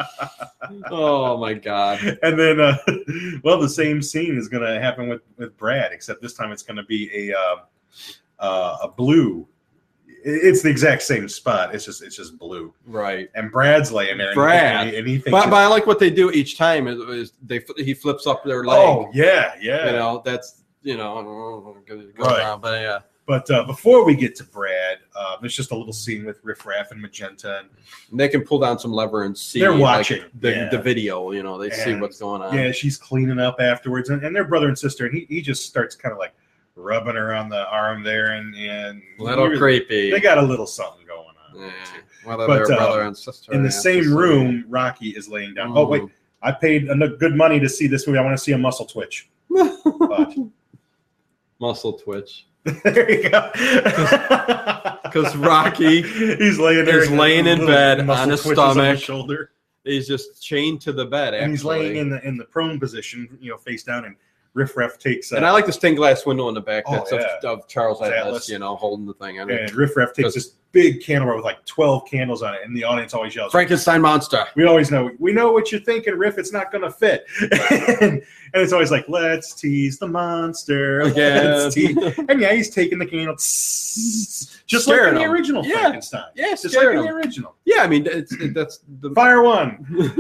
Oh my God. And then, uh, well, the same scene is going to happen with, with Brad, except this time it's going to be a uh, uh, a blue. It's the exact same spot. It's just it's just blue. Right. And Brad's laying there, and Brad. he, and he thinks, But, but I like what they do each time is, is they he flips up their leg. "Oh yeah, yeah." You know, that's you know, go Right. around, but yeah. But uh, before we get to Brad, Uh, there's just a little scene with Riff Raff and Magenta. And And they can pull down some lever and see. They're like, watching, the, yeah. the video. You know, they see And, what's going on. yeah, she's cleaning up afterwards. And, and they're brother and sister. And he, he just starts kind of like rubbing her on the arm there. And, and Little really- creepy. They got a little something going on. Yeah. Too. Whether But, they're brother um, and sister. In the yeah, same sister. room, Rocky is laying down. Oh, wait. Mhm. I paid enough good money to see this movie. I want to see a muscle twitch. But Muscle twitch. there you go. Because Rocky he's laying there. is laying in little bed muscle on his twitches on stomach. shoulder. is just chained to the bed. Actually. And he's laying in the in the prone position, you know, face down, and Riff Raff takes. Uh, And I like the stained glass window in the back Oh, that's yeah. of, of Charles Atlas. Atlas, you know, holding the thing. I mean, and Riff Raff takes this big candle with like twelve candles on it, and the audience always yells, Frankenstein monster. We always know, we know what you're thinking, Riff. It's not going to fit. and, and it's always like, let's tease the monster. Let's tease. And yeah, he's taking the candle, just like Scaring in the him. original Yeah. Frankenstein. Yeah, just like scaring in the him. original. Yeah, I mean, it's, it, that's the. Fire one.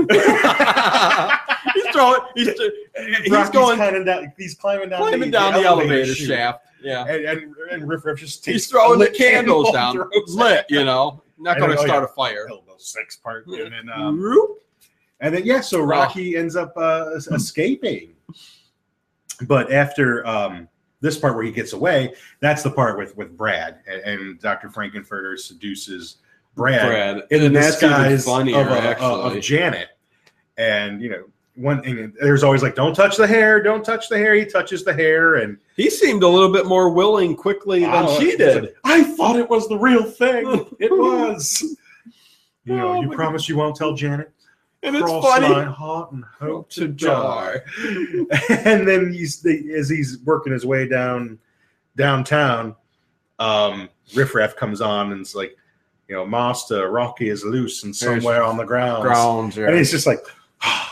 he's throwing. He's, he's Rocky's going climbing down. He's climbing down, climbing the, down the, elevator, chute. shaft. Yeah, And, and, and Riff Raff just takes he's throwing a the lit candles candle, down, throws lit. it. You know, not And going to then, oh, start yeah. a fire. Elbow six part, and then um, Whoop. and then yeah, so Rocky ends up uh, escaping. But after um, this part where he gets away, that's the part with with Brad and, and Doctor Frankenfurter seduces Brad, Brad. in the And that's even disguise funnier, of, uh, actually. of Janet. And you know, one thing there's always like, don't touch the hair, don't touch the hair. He touches the hair, and He seemed a little bit more willing quickly than Oh, she it's did. like, I thought it was the real thing. It was. You know, Oh, you my promise you won't tell Janet. And it's Cross funny. my heart and hope to To die. And then he's as he's working his way down downtown, um, Riff Raff comes on and it's like, you know, Master Rocky is loose and somewhere on the ground. Grounds, yeah. And he's just like, oh,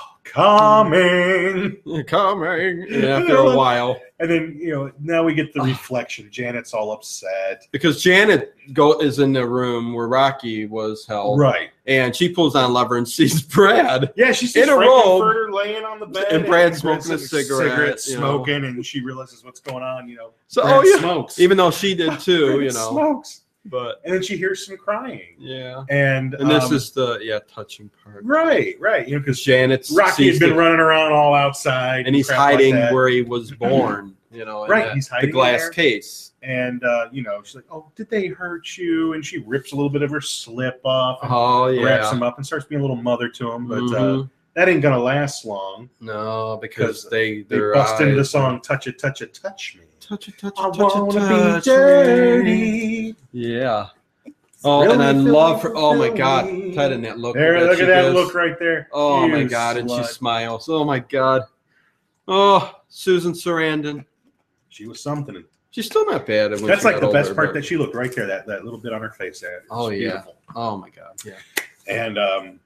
coming. coming and after a while. And then, you know, now we get the reflection. Janet's all upset. Because Janet go is in the room where Rocky was held, Right. and she pulls on a lever and sees Brad. Yeah, she sees In a Frankenfurter laying on the bed, and Brad's smoking a cigarette, you know. smoking, and she realizes what's going on. You know, So, Brad oh yeah, smokes, even though she did too, Brad you know. smokes, But and then she hears some crying, yeah, and and this um, is the yeah touching part. right, right, you know, because Janet's Rocky had sees been the- running around all outside, and he's crap like hiding that. where he was born. You know, in Right, that- he's hiding the glass there. case. And uh, you know, she's like, "Oh, did they hurt you?" And she rips a little bit of her slip off, and Oh wraps yeah, him up, and starts being a little mother to him. But uh, Mhm. that ain't gonna last long. no, because 'Cause they They their bust into the eyes- song "Touch It, Touch It, Touch Me." Touch it, touch it, I touch it, wanna touch be me. dirty. Yeah. Oh, Really and I feel love like her. Oh my feel God, me. Ted in that look. There, that look she at that gives. look right there. Oh my You God, and she slut. smiles. Oh my God. Oh, Susan Sarandon. She was something. She's still not bad. When That's she like got the best older, part but- that she looked right there. That that little bit on her face there. It's Oh, yeah. beautiful. Oh my God. Yeah. And um,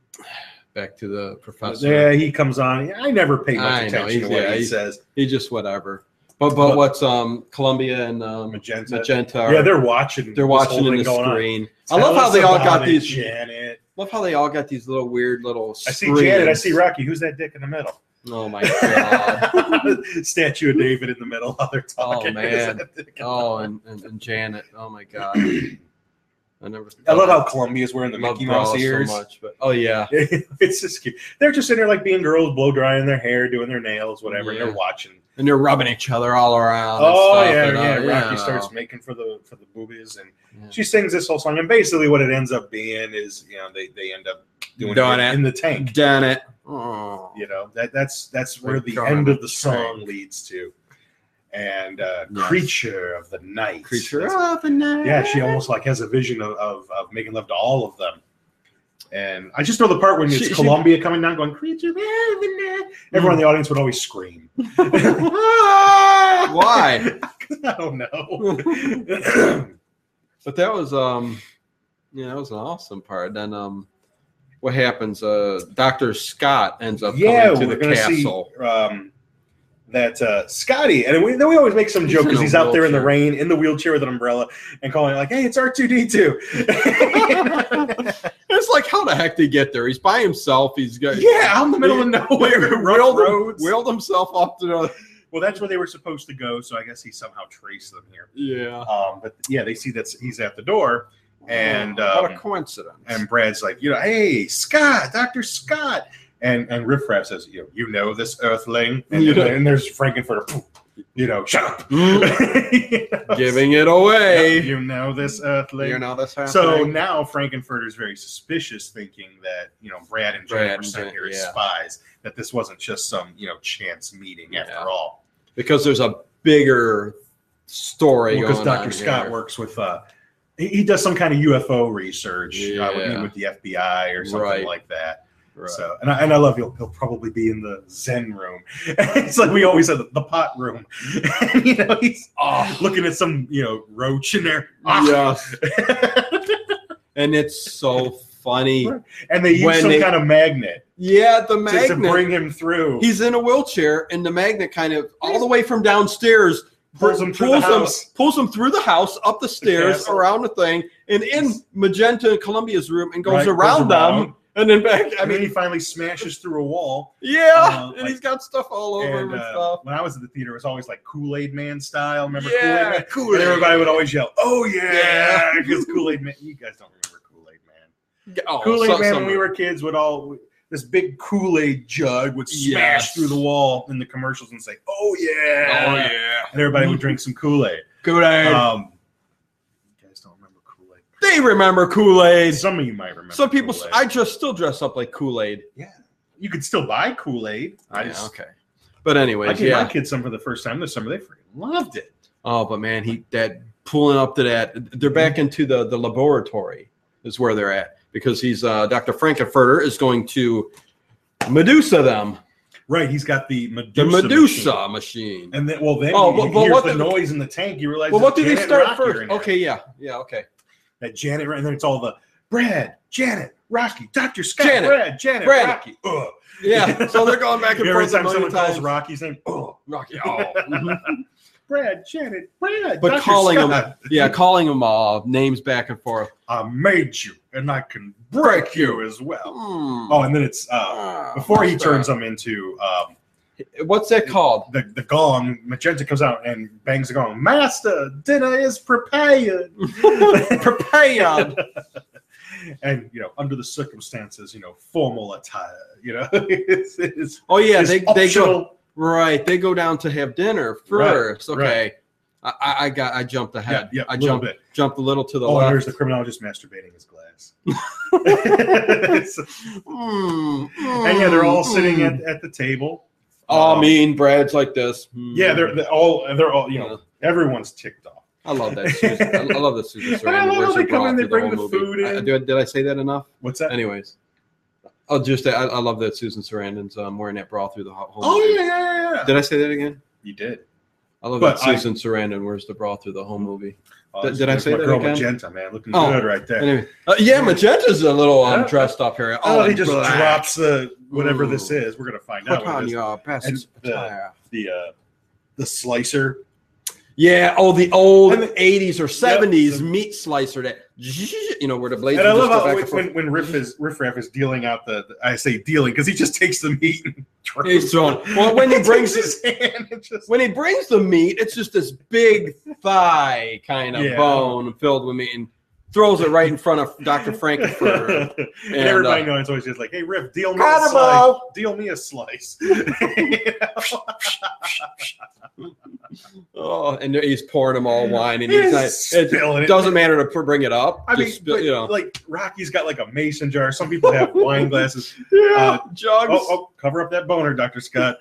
Back to the professor. yeah, he comes on. I never pay much I know, attention to he's- what yeah, he he's- says. He just whatever. But but But- what's um Columbia and um, Magenta. Magenta? Are, Yeah, they're watching. they're this watching whole in thing the going on. screen. I Tell love how us they all about got it, these. Janet. Love how they all got these little weird little. I see screens. Janet. I see Rocky. Who's that dick in the middle? Oh my God. Statue of David in the middle while they're talking. Oh, man. Who's that dick in the Oh, middle? and, and, and Janet. Oh my God. I never. I love how Columbia's wearing the love Mickey Mouse bras ears. so much. But oh yeah. It's just cute. They're just sitting there like being girls, blow drying their hair, doing their nails, whatever. And Yeah. they're watching. And they're rubbing each other all around. and Oh stuff, yeah, and, uh, yeah. you Rocky know. starts making for the for the boobies, and Yeah. she sings this whole song. And basically, what it ends up being is, you know, they, they end up doing Done it it. in the tank. Done it. Oh. You know, that that's that's where Like the going end in of the the song tank. leads to. And uh, Yes. creature of the night. Creature That's- of the night. Yeah, she almost like has a vision of, of, of making love to all of them. And I just know the part when it's She- she- Columbia coming down going, creature of the night. Everyone in the audience would always scream. Why? I don't know. But that was um, yeah, that was an awesome part. Then um, what happens? Uh, Doctor Scott ends up yeah, coming to we're the going to castle. see um, that uh, Scotty, and we, then we always make some He's joke in because a he's out there in the wheelchair. rain, in the wheelchair with an umbrella, and calling like, hey, it's R two D two. It's like, how the heck did he get there? He's by himself. He's got Yeah, out in the middle of nowhere, rough wheeled, roads. wheeled himself up to the Well, that's where they were supposed to go, so I guess he somehow traced them here. Yeah. Um, but yeah, they see that he's at the door, and oh, what um, a coincidence. and Brad's like, you know, hey, Scott, Doctor Scott. And and Riff Raff says, you know, you know this Earthling. And, Yeah. and there's Frankenfurter, you know, shut up. Mm. You know, Giving it away. you know this Earthling. You know that's happening. So now Frankenfurter is very suspicious, thinking that, you know, Brad and Brad Janet were and sent Jan- here as yeah. spies, that this wasn't just some, you know, chance meeting after Yeah. all. because there's a bigger story Because going Doctor on Scott here. works with, uh, he, he does some kind of U F O research uh, with, Yeah. with the F B I or something Right. like that. Right. So, and I, and I love he'll, he'll probably be in the Zen room. It's like we always said, the, the pot room. And, you know, he's Oh. looking at some, you know, roach in there. Ah. Yes. And it's so funny. And they use When some they- kind of magnet, Yeah, the to, magnet. to bring him through. He's in a wheelchair, and the magnet kind of all the way from downstairs Pulls him through pulls the him, house. pulls him through the house, up the stairs, castle. around the thing, and in Magenta and Columbia's room, and goes Right, goes around them, around. and then back. I and then mean, he finally smashes through a wall. yeah, uh, and like- he's got stuff all over him And and uh, stuff. when I was at the theater, it was always like Kool-Aid Man style. Remember Yeah, Kool-Aid Man? Kool-Aid. And everybody would always yell, "Oh yeah!" Yeah. Because Kool-Aid Man. You guys don't remember Kool-Aid Man. Oh, Kool-Aid so- Man, some- when we were kids, would all this big Kool-Aid jug would smash Yes. through the wall in the commercials and say, "Oh yeah!" Oh yeah, And everybody would drink some Kool-Aid. Kool-Aid. Um, you guys don't remember Kool-Aid? they remember Kool-Aid. Some of you might remember. Some people, Kool-Aid. I just still dress up like Kool-Aid. yeah, you could still buy Kool-Aid. I Yeah, just, okay. But I anyways, gave yeah. my kids some for the first time this summer. They freaking loved it. Oh, but man, he that pulling up to that. They're back into the the laboratory is where they're at because he's uh, Doctor Frankenfurter is going to Medusa them Right, he's got the Medusa. the Medusa machine. machine. And then, well, then Oh, you, but- you but hear what the did- noise in the tank. You realize Well, what it's did he Janet start Rocky are first? in there. Okay, yeah, yeah, okay. That Janet, and then it's all the Brad, Janet, Rocky, Doctor Scott, Janet, Brad, Janet, Brad. Rocky. Ugh. Yeah, so they're going back and Every forth a time million someone calls times. Rocky's name, oh, Rocky. Oh. mhm. Brad, Janet, Brad. But Doctor calling him, Scott. yeah, calling him uh, names back and forth. I made you, and I can break you as well. Hmm. Oh, and then it's uh, Ah, before he what's turns that? them into um, What's that called? the the gong. Magenta comes out and bangs the gong. Master, dinner is prepared. Prepared. And you know, under the circumstances, you know, formal attire. You know, it's, it's, Oh yeah, it's they they go optional. right. They go down to have dinner Right, first. Okay, right. I, I I got I jumped ahead. Yeah, yeah, I a little jumped bit. jumped a little to the Oh, and left. there's the criminologist masturbating his glass. It's- Mm, and yeah, they're all mm, sitting mm. at, at the table. Oh, Um, mean Brad's like this. Mm. Yeah, they're, they're all they're all you know everyone's ticked off. I love that. Susan. I I love that Susan And I Sarandon love wears how her they come bra in, they through bring whole the movie. food I- in. did, did I say that enough? What's that? Anyways, I'll just I, I love that Susan Sarandon's um, wearing that bra through the whole whole Oh movie. yeah, yeah, yeah, yeah. Did I say that again? You did. I love But that I- Susan Sarandon wears the bra through the whole movie. Oh, Did- did I there's say my that girl again? Magenta, man, looking Oh, good right there. Anyway, uh, yeah, Magenta's a little um, Yeah. dressed up here. Oh, all he in just black. drops the whatever Ooh. this is. We're gonna find Put out. What on it is. your best And the- attire. The uh, the slicer. Yeah, oh, the old And the- eighties or seventies the- meat slicer that you know where the blades And I would love just go how back when, and forth. when, when Riff is Riff Raff is dealing out the, the I say dealing because he just takes the meat and throws He's throwing. Well, when he takes brings his hand and just when he brings the meat, it's just this big thigh kind of Yeah. bone filled with meat and throws it right in front of Doctor Frankenfurter. and, And, everybody uh, knows it's always just like, hey Riff, deal me a Cannibal! slice. Deal me a slice. Oh, and he's pouring them all wine, and he's not, He's spilling it it. doesn't matter to pr- bring it up. I mean, just spill, but, you know, like Rocky's got like a mason jar. Some people have wine glasses. yeah, uh, jugs. Oh, oh, cover up that boner, Doctor Scott.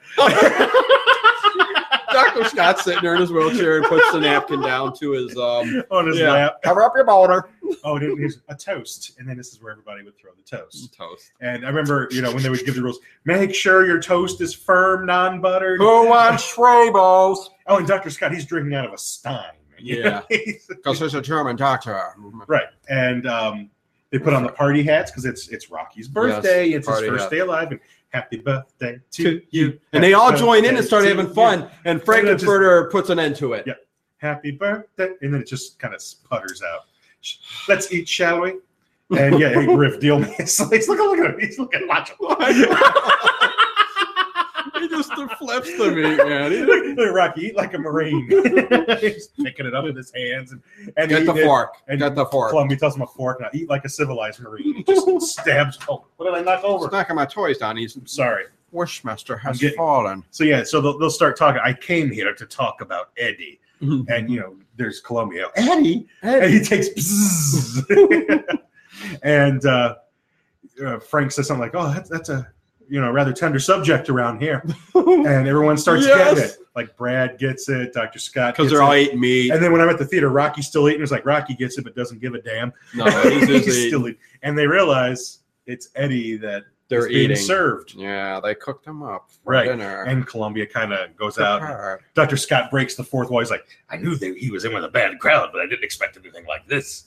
Doctor Scott's sitting there in his wheelchair and puts the napkin down to his um. On his Yeah. lap. Cover up your boner. Oh, and here's a toast, and then this is where everybody would throw the toast. Toast. And I remember, you know, when they would give the rules, make sure your toast is firm, non-buttered. Who wants Schwabels? Oh, and Doctor Scott, he's drinking out of a stein. you know? Because he's a German doctor. Right, and um, they put on the party hats because it's it's Rocky's birthday. Yes, it's his party first hat. day alive, and happy birthday to, To you. you. And they all Happy join in and birthday start to having you. fun. And Frankenfurter puts an end to it. Yeah. Happy birthday, and then it just kind of sputters out. Let's eat, shall we? And yeah, hey, Riff, deal me a slice. Look, look at him. He's looking macho. He just flips the meat, man. He- Look at Rocky, eat like a Marine. He's picking it up with his hands. And, and Get the eating it. fork. And Get the fork. Columbia tells him a fork. Now eat like a civilized Marine. He just stabs. Oh, what did I knock over? Knocking my toys down. He's Sorry. Wishmaster has getting- fallen. So yeah, so they'll, they'll start talking. I came here to talk about Eddie. And, you know, there's Columbia. Eddie? And he takes bzzz. And uh, uh, Frank says something like, oh, that's, that's a, you know, rather tender subject around here. And everyone starts Yes. getting it. Like Brad gets it, Doctor Scott Because gets they're all it. eating meat. And then when I'm at the theater, Rocky's still eating. It's like Rocky gets it, but doesn't give a damn. No, he's, He's he's still eating. eating. And they realize it's Eddie that They're is being eating. served. Yeah, they cooked him up for Right. dinner. And Columbia kind of goes out. Prepared. Doctor Scott breaks the fourth wall. He's like, I knew that he was in with a bad crowd, but I didn't expect anything like this.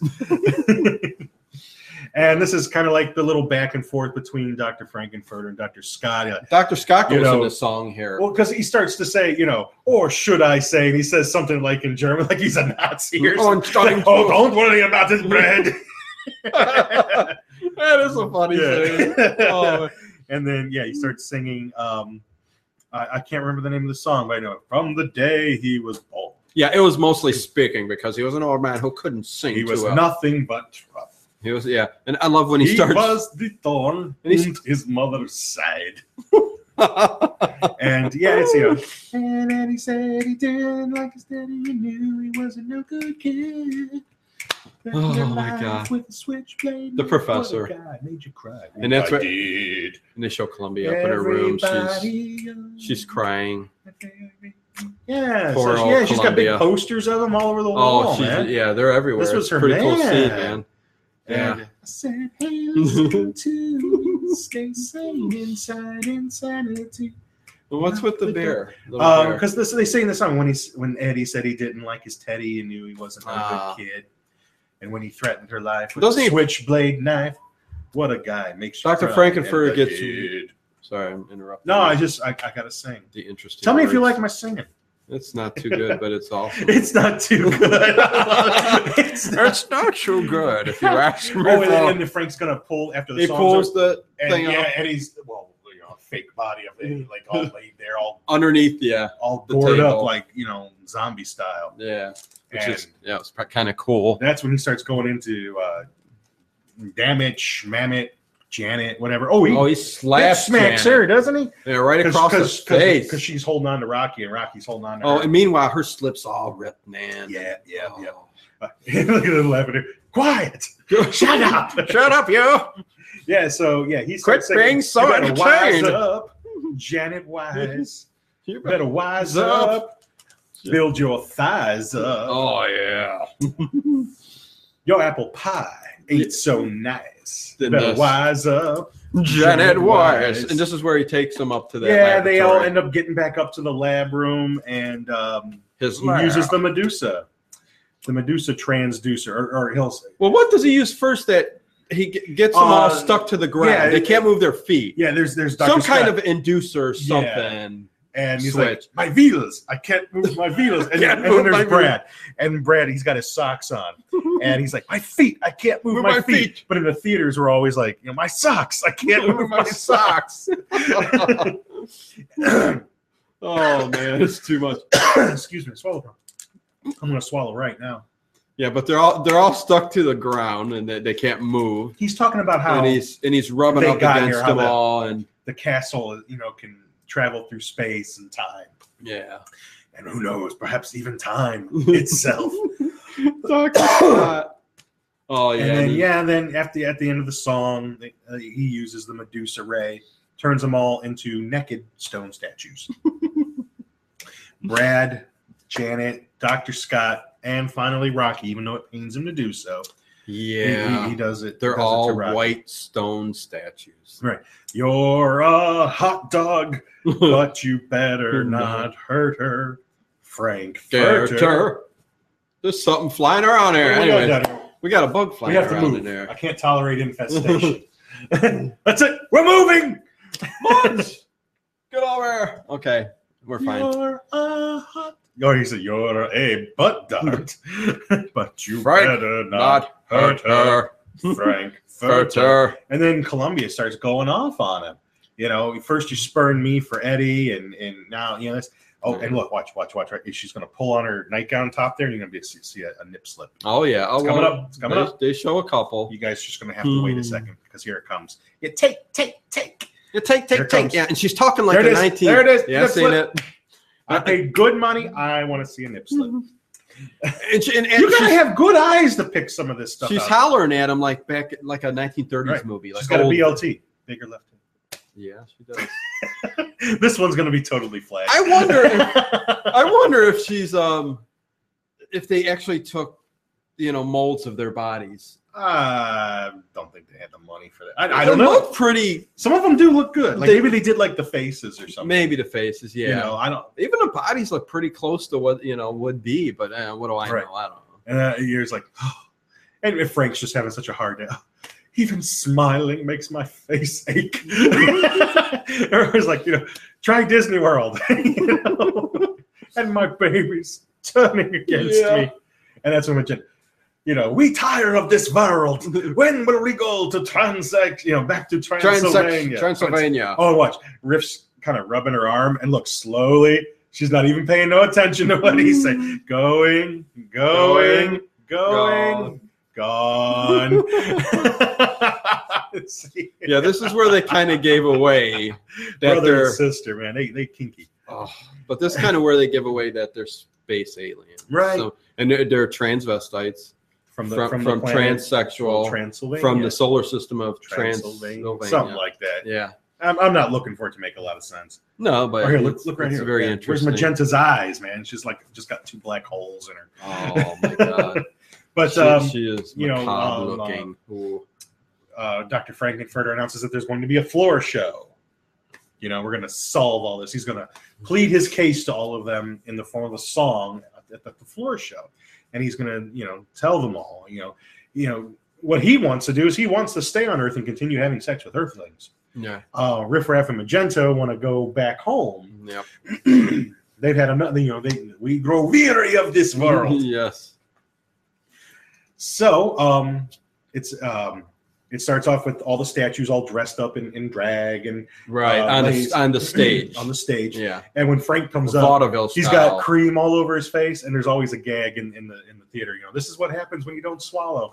And this is kind of like the little back and forth between Doctor Frankenfurter and Doctor Scott. Like, Doctor Scott You goes know- in the song here. well, because he starts to say, you know, or should I say, and he says something like in German, like he's a Nazi or Oh, something. and starting Like, oh, don't worry about this bread. that is a funny thing. Yeah. Oh, And then, yeah, he starts singing. Um, I, I can't remember the name of the song, but I know from the day he was born. yeah, it was mostly speaking because he was an old man who couldn't sing He too was well. nothing but trouble. He was, yeah, and I love when he, He starts. was the thorn And he's- in his mother's side. And yeah, it's, you know. And then he said he didn't like his daddy. He knew he was a no good kid. Oh, my God. With a switchblade. The professor. What a guy made you cry. And that's I what- did. And they show Columbia up in her room. She's Everybody she's crying. Yeah, Poor so she, old yeah, she's got big Columbia. posters of them all over the wall, Oh, she's, man. yeah, they're everywhere. This was It's her pretty cool man. scene, man. And Yeah. I said, hey, listen to stay sane inside insanity. Well, what's with the bear? Little Um, bear. because this they say in the song when he's when Eddie said he didn't like his Teddy and knew he wasn't a Ah. good kid, and when he threatened her life with Doesn't a he- switchblade knife, what a guy makes you Doctor cry. Frankenfurter And I gets- did. Sorry, I'm interrupting. No, you. I just I, I gotta sing. the interesting. Tell me if you words. like my singing. It's not too good, but it's awesome. It's not too good. it's not. It's not too good if you ask me. Oh, and, for- and then Frank's gonna pull after the he song's pulls over, the and thing yeah, up and he's well, you know, a fake body of Eddie, like all laid there, all underneath. Yeah, all The gored up, table. like you know, zombie style. yeah, which And is yeah, it's kind of cool. that's when he starts going into uh, damage, Mammoth, Janet, whatever. Oh, he, Oh, he he slaps smacks Janet. her, doesn't he? Yeah, right across the face. Because she's holding on to Rocky, and Rocky's holding on to Oh, her. and meanwhile, her slip's all ripped, man. yeah, yeah, Oh. yeah. Look at him laughing. Quiet. Shut up. Shut up, you! Yeah, so yeah, he's Quit being so entertained. up, Janet Wise. You Better wise up. up. Build your thighs up. Oh yeah. Your apple pie ain't so nice. Then Better this- wise up. Janet Wise. Wise. And this is where he takes them up to that. Yeah, they all laboratory. end up getting back up to the lab room, and um, His he lab. uses the Medusa, the Medusa transducer, or, or he'll say, Well, what does he use first that he g- gets them all Uh, stuck to the ground? yeah, they can't move their feet. yeah, there's there's Doctor Some kind Scott, of inducer, Yeah. something. and he's switch. like, my Velas, I can't move my Velas, and, Can't and move then my there's Brad, and Brad, he's got his socks on, and he's like, my feet, I can't move, Move my, my feet. feet. But in the theaters, we're always like, you know, my socks, I can't move my socks. Oh man, it's too much. Excuse me, swallow. I'm gonna swallow right now. Yeah, but they're all they're all stuck to the ground and they, they can't move. He's talking about how And he's and he's rubbing they up got here, against how them the- all, and the castle, you know, can travel through space and time, yeah. and who knows, perhaps even time itself. Doctor Scott. Oh yeah, and then and he- yeah, then after at the end of the song, uh, he uses the Medusa ray, turns them all into naked stone statues. Brad, Janet, Doctor Scott, and finally Rocky. Even though it pains him to do so, he- yeah. he, he does it. They're does it to all Rocky. white stone statues. Right. You're a hot dog, but you better not hurt her, Frank Furter. Character. There's something flying around here. What do we got Anyway, down here? we got a bug We flying have to around move. in there. I can't tolerate infestation. That's it. We're moving. Bugs! Get over here. Okay, we're fine. You're a hot. Oh, he said you're a butt dart, but you Frank, better not, Not hurt hurt her, her. Frank Furter. Furter. And then Columbia starts going off on him. You know, first you spurn me for Eddie, and and now you know this. Oh, and look, watch, watch, watch. Right, she's going to pull on her nightgown top there, and you're going to be see a, a nip slip. Oh yeah, it's oh, coming well, up. It's coming they, up. They show a couple. You guys just going to have to wait a second because here it comes. You take, take, take. You take, take, Here it take. comes. Yeah, and she's talking like There a it is. nineteen. There it is. Yeah, Nip seen slip. it. I paid good money. I want to see a nip slip. And, she, and, and You got to she's, have good eyes to pick some of this stuff she's out. hollering at him like back at, like a nineteen thirties Right. movie. Like She's got a old- B L T, bigger left hand. Yeah, she does. This one's going to be totally flat. I wonder. If, I wonder if she's um, if they actually took, you know, molds of their bodies. I don't think they had the money for that. I, I They don't know. look pretty. Some of them do look good. Like They- maybe they did like the faces or something. Maybe the faces. Yeah. You know, I don't. Even the bodies look pretty close to what you know would be, but uh, what do I Right. know? I don't know. And uh, you're just like, oh. And if Frank's just having such a hard day. Even smiling makes my face ache. Everyone's like, you know, try Disney World. You know? And my baby's turning against Yeah. me. And that's when Jen, you know, we tire of this world. When will we go to transact, you know, back to Transylvania? Transylvania. Transylvania. Oh, watch. Riff's kind of rubbing her arm and look slowly. She's not even paying no attention to what he's saying. Going, going, going, gone. See? Yeah, this is where they kind of gave away that Brother they're. and sister, man. They they kinky. Oh, but this is kind of where they give away that they're space aliens, Right. So, and they're, they're transvestites From the from from, from, the planet transsexual Transylvania. from the solar system of Transylvania. Transylvania. Something like that. Yeah. I'm, I'm not looking for it to make a lot of sense. No, but Oh, here, look, it's, look right it's here. very Yeah. interesting. Where's Magenta's eyes, man? She's like just got two black holes in her. Oh my god. But she, um, she is you know, macabre um, looking. Ooh. uh, Doctor Frankenfurter announces that there's going to be a floor show. You know, we're going to solve all this. He's going to plead his case to all of them in the form of a song at the, the floor show, and he's going to, you know, tell them all. You know, you know what he wants to do is he wants to stay on Earth and continue having sex with Earthlings. Yeah. Uh, Riff Raff and Magenta want to go back home. Yep. They've had another. You know, they we grow weary of this world. Yes. So um, it's um, it starts off with all the statues all dressed up in, in drag and Right uh, on lace- the on the stage. on the stage. Yeah. And when Frank comes up, Vaudeville he's style. got cream all over his face, and there's always a gag in, in the in the theater. You know, this is what happens when you don't swallow.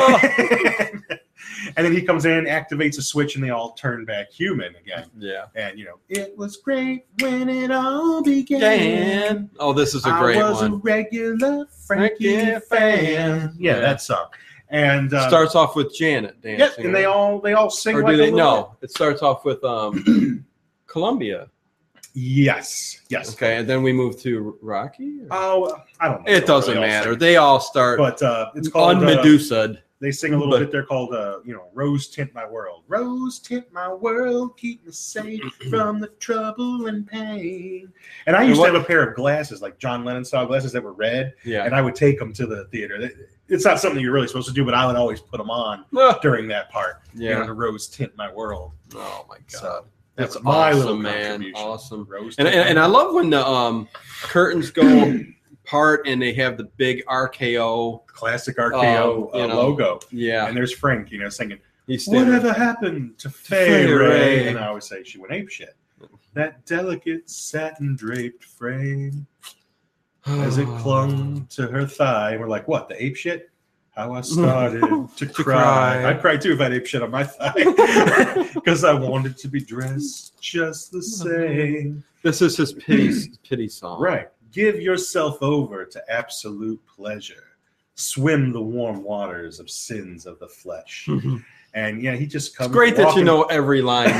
And then he comes in, activates a switch, and they all turn back human again. Yeah. And you know, it was great when it all began. Dan. Oh, this is a great I was one. a regular Frankie Frankie fan. Yeah, Yeah. that song. And uh, Starts off with Janet dancing. yeah, and they all they all sing or like do a they? little No, it starts off with um, Columbia. bit. Yes, yes. Okay, and then we move to Rocky. or- Oh, I don't know. it doesn't They all matter. sing. They all start But uh, it's called uh, unmedusa. they sing a little but- bit. They're called, uh, you know, Rose Tint My World. Rose Tint My World, keep me safe from the trouble and pain. And I And used what- to have a pair of glasses, like John Lennon style glasses that were red, Yeah. and I would take them to the theater. It's not something you're really supposed to do, but I would always put them on Ah, during that part. You know, yeah. the Rose Tint My World. Oh my god. So that's That's my awesome, little man. contribution. Awesome. Rose And, Tint and, and My I World. love when the um, curtains go part and they have the big R K O. Classic R K O Um, you uh, know, logo. Yeah. And there's Frank, you know, singing, He's standing- whatever happened to Fay Fay Ray? Ray? And I always say she went ape shit. That delicate satin draped frame as it clung to her thigh. And we're like, what, the ape shit? How I started to, cry. cry. I'd cry too if I had ape shit on my thigh because I wanted to be dressed just the same. This is his pity pity song. Right. Give yourself over to absolute pleasure. Swim the warm waters of sins of the flesh. Mhm. And yeah, he just comes. It's great that you walking- know every line.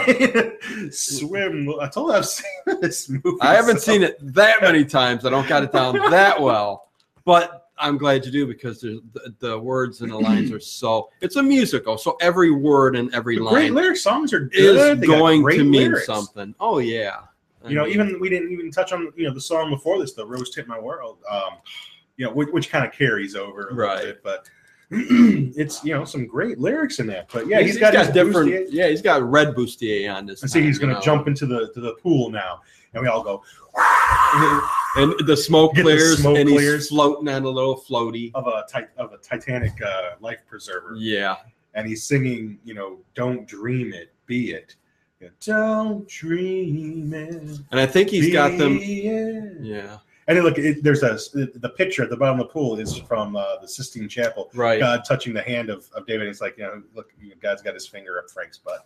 Swim. I told you I've seen this movie. I haven't so- seen it that many times. I don't got it down that well, but I'm glad you do because there's, the, the words and the lines are so. It's a musical, so every word and every The line great lyric songs are is good. They got going great to mean lyrics. something. Oh yeah, I You know, mean, even we didn't even touch on you know the song before this, the Rose Tint My World. Um, you know, which, which kind of carries over a Right. little bit, but it's you know some great lyrics in that. But yeah, he's, he's got, his different. bustier. Yeah, he's got red bustier on this. And see, time, he's you going to know. jump into the to the pool now, and we all go and the smoke Get the clears, smoke and clears. he's floating on a little floaty. of a tit- of a Titanic uh, life preserver, Yeah, and he's singing, you know, "Don't dream it, be it." Yeah, don't dream it. And I think he's got them. Yeah. Yeah. And then look, it, there's a the picture at the bottom of the pool is from uh, the Sistine Chapel. Right. God touching the hand of, of David. It's like, you know, look, God's got his finger up Frank's butt.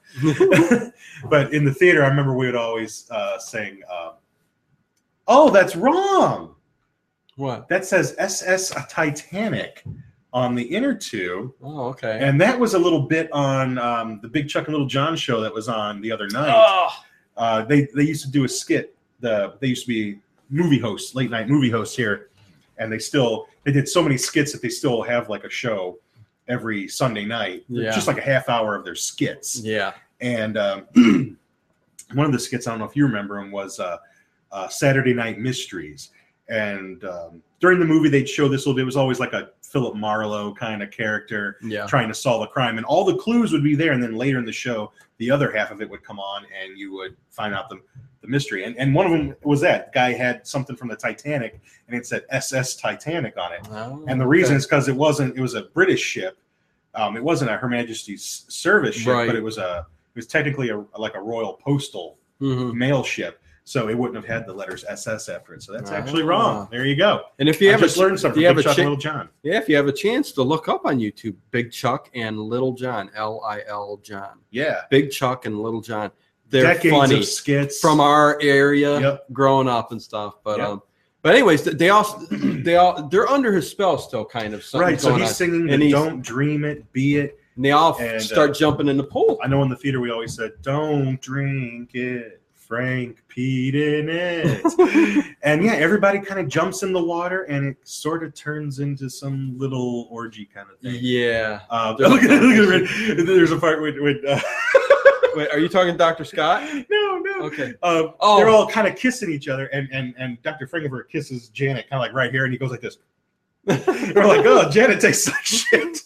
But in the theater, I remember we would always uh, sing, um, "Oh, that's wrong. What? That says S S Titanic on the inner tube." Oh, okay. And that was a little bit on um, the Big Chuck and Little John show that was on the other night. Oh. Uh, they they used to do a skit. The they used to be movie hosts, late night movie hosts here, and they still they did so many skits that they still have like a show every Sunday night, Yeah. just like a half hour of their skits. Yeah. And um, one of the skits, I don't know if you remember them, was uh, uh, Saturday Night Mysteries. And um, during the movie, they'd show this little bit. It was always like a Philip Marlowe kind of character Yeah. trying to solve a crime. And all the clues would be there. And then later in the show, the other half of it would come on and you would find out the, the mystery. And, and one of them was that. The guy had something from the Titanic and it said S S Titanic on it. Oh, And the reason okay. is because it wasn't, it was a British ship. Um, it wasn't a Her Majesty's service ship, Right. but it was a, it was technically a, like a royal postal Mhm. mail ship. So it wouldn't have had the letters S S after it. So that's actually Ah. wrong. There you go. And if you I have just a, learned something. if you have Big a Chuck cha- and Little John. yeah, if you have a chance to look up on YouTube, Big Chuck and Little John, L I L John, Yeah. Big Chuck and Little John. They're Decades funny of skits from our area, Yep. growing up and stuff. But Yep. um, but anyways, they all they all they're under his spell still, kind of. right. Something's So going he's on. singing And the he's- "Don't Dream It, Be It." and they all and, start uh, jumping in the pool. I know in the theater we always said, "Don't drink it, Frank Pete in it." And yeah, everybody kind of jumps in the water, and it sort of turns into some little orgy kind of thing. Yeah. Uh, There's look a- at, look at it. There's a part with, with uh, Wait, are you talking Doctor Scott? no, no. Okay. Uh, Oh. They're all kind of kissing each other, and and and Doctor Frankenberg kisses Janet kind of like right here, and he goes like this. We're like, oh, Janet tastes like shit.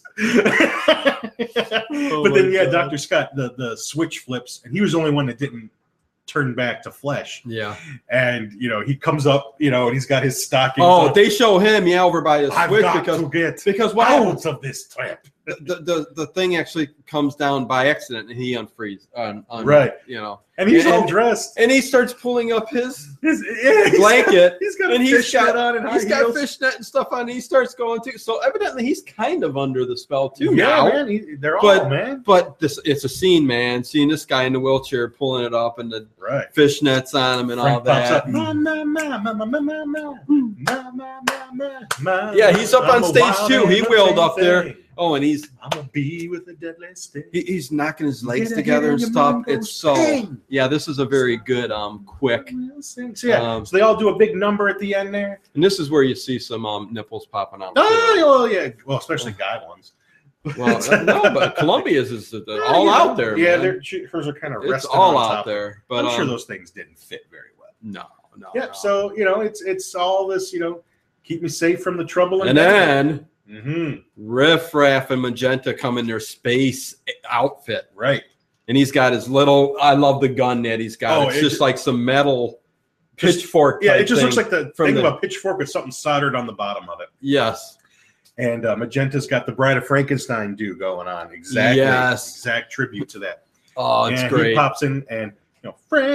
Oh but then, my yeah, God. Doctor Scott, the, the switch flips, and he was the only one that didn't turn back to flesh. Yeah. And, you know, he comes up, you know, and he's got his stockings. Oh, on. they show him, yeah, over by the I've switch got because to get because what happens, out of this trap. the, the the thing actually comes down by accident, and he unfrees, un, un, Right. You know, And he's And- all dressed. and he starts pulling up his His, yeah, he's blanket, Got, he's got and a he's fishnet got on and high he's got heels. fishnet and stuff on. And he starts going too. So evidently, he's kind of under the spell too Yeah, now. man. He, they're all, But- man. But this it's a scene, man. Seeing this guy in the wheelchair pulling it up and the Right. fishnets on him and all Frank pops that. up. Ma, ma, ma, ma, ma, ma, ma, ma. Ma, ma, ma, ma, ma. Yeah, he's up I'm on a stage wild too. He animal wheeled up thing. there. Oh, and he's I'm a bee with a deadly sting. he, he's knocking his legs Get a together hit and on your stuff. mind, go It's so sting. yeah. This is a very good um quick, So yeah, Um, so they all do a big number at the end there. and this is where you see some um nipples popping out. Oh, too. well, yeah, well, especially guy ones. Well, no, but Columbia's is the, Yeah, all you know, out there. Yeah, man. they're she- hers are kind of It's resting all on out top. there. But I'm sure um, those things didn't fit very well. no, no. Yep. no. So you know, it's it's all this, you know, keep me safe from the trouble. and then hmm Riff Raff and Magenta come in their space outfit, right. and he's got his little. I love the gun that he's got. Oh, it's it- just like some metal Just- pitchfork. Yeah, type it just looks thing. like the from thing the- of a pitchfork with something soldered on the bottom of it. Yes. And uh, Magenta's got the Bride of Frankenstein do going on. Exactly. Yes. Exact tribute to that. Oh, it's and great. He pops in and, you know,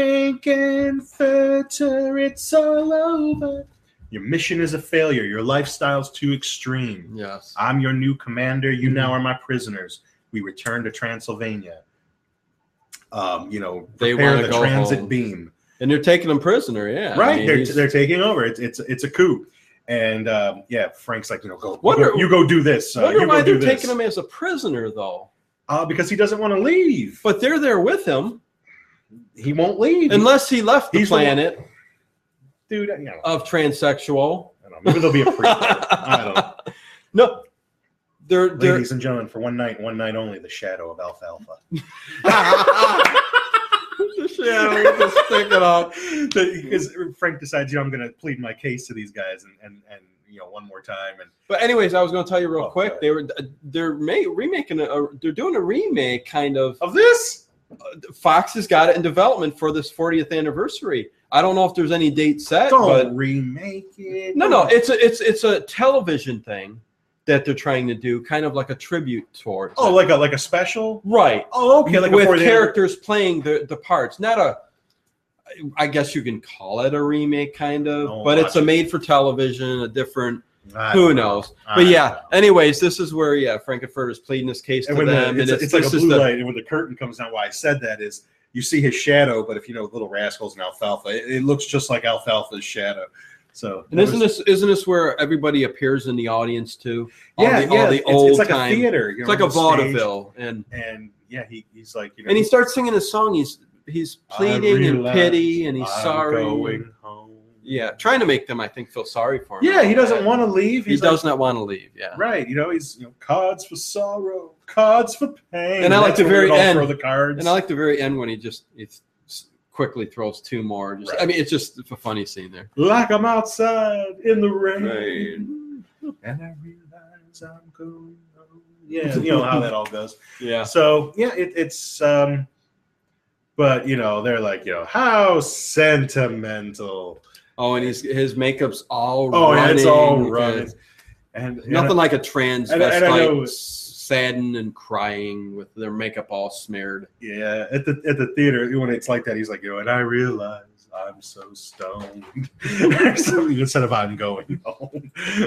Frankenfurter, it's all over. Your mission is a failure. Your lifestyle's too extreme. Yes. I'm your new commander. You now are my prisoners. We return to Transylvania. Um, you know, They prepare wanna the go transit home. beam. And they're taking him prisoner. Yeah. I Right. mean, they're, he's- they're taking over. It's it's it's a coup. And um, yeah, Frank's like, you know, go, Wonder- you, go you go do this. Uh, wonder you why go do they're this. taking him as a prisoner, though. Uh, because he doesn't want to leave. But they're there with him, He won't leave. unless he left the He's the one- planet Dude, you know, of transsexual. I don't know. Maybe there'll be a prequel. I don't know. No, they're they're. Ladies and gentlemen, for one night, one night only, the shadow of Alfalfa. the shadow just sticking up. Because Frank decides, you know, I'm going to plead my case to these guys, and and and you know, one more time, and But anyways, I was going to tell you real Oh, quick. sorry. They were they're ma- remaking a, a they're doing a remake kind of. of this. Fox has got it in development for this fortieth anniversary. I don't know if there's any date set, Don't but remake it. no, no, it's a it's it's a television thing that they're trying to do, kind of like a tribute towards. Oh, it. like a like a special. right. Oh, okay. Like with before they- characters playing the, the parts, not a. I guess you can call it a remake, kind of, I'll but it's watch a it. made for television, a different. I Who don't know. knows? I But don't yeah. know. Anyways, this is where yeah, Frankenfurter's pleading this case And to when them, the, it's, and it's like a this is blue the- light, and when the curtain comes down, why I said that is you see his shadow, but if you know Little Rascals and Alfalfa, it, it looks just like Alfalfa's shadow. So And isn't this isn't this where everybody appears in the audience too? All yeah, the, all yeah, the it's, old it's like time. a theater. You It's know, like a on the stage. vaudeville, and And yeah, he, he's like, you know, and he starts singing his song. He's he's I pleading and realize pity, and he's I'm sorry. going home. Yeah, trying to make them, I think, feel sorry for him. Yeah, he doesn't want to leave. He He's does like, not want to leave. Yeah, right. You know, he's you know, cards for sorrow, cards for pain. And I like That's the when very they'd all end. throw the cards. and I like the very end when he just he quickly throws two more. Just, Right. I mean, it's just a funny scene there. like I'm outside in the rain, Rain. and I realize I'm going home. Yeah, you know how that all goes. Yeah, So yeah, it, it's um, but you know they're like, you know, how sentimental. Oh, and he's his makeup's all Oh, running. yeah, it's all uh, running. And, and Nothing like a transvestite and I- and I know- saddened and crying with their makeup all smeared. yeah, at the at the theater when it's like that, he's like, you know, and I realize I'm so stoned. Or something instead of I'm going home.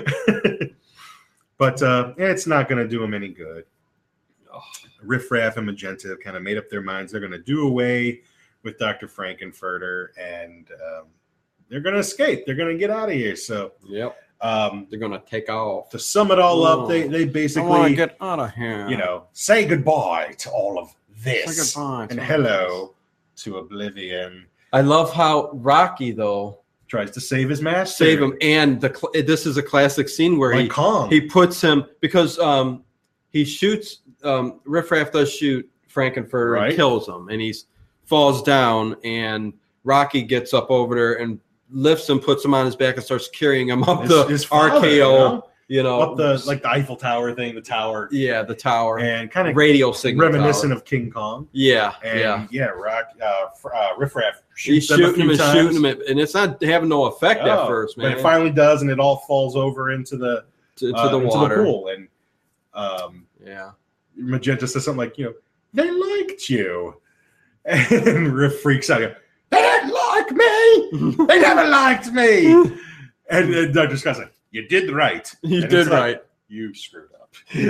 But uh, yeah, it's not going to do him any good. Oh. Riff Raff and Magenta have kind of made up their minds. They're going to do away with Doctor Frankenfurter, and um, they're going to escape. They're going to get out of here. So Yep, um, they're gonna take off. to sum it all Oh. up, they they I want basically, to get out of here. you know, say goodbye to all of Say this goodbye. and to hello to Oblivion. I love how Rocky though Tries to save his master. save him, and the cl- this is a classic scene where like he Kong. he puts him because um he shoots um Riff Raff does shoot Frankenfurter Right. and kills him, and he falls down, and Rocky gets up over there and lifts him, puts him on his back, and starts carrying him up His- the his father, R K O, you know? you know, up the like the Eiffel Tower thing, the tower, yeah, the tower, and kind of radio signal, reminiscent tower. of King Kong. yeah, And yeah. yeah, Rock, uh, fr- uh, Riff Raff He's shoots them a shooting him few and times. shooting him, and it's not having no effect at Oh, first, but man. it finally does, and it all falls over into the to, to uh, the into water, the pool. And um, yeah. Magenta says something like, you know, they liked you, and Riff freaks out. He goes, they didn't like me. They never liked me. And then Doctor Scott's like, you did right. You And did it's like, right. You screwed up.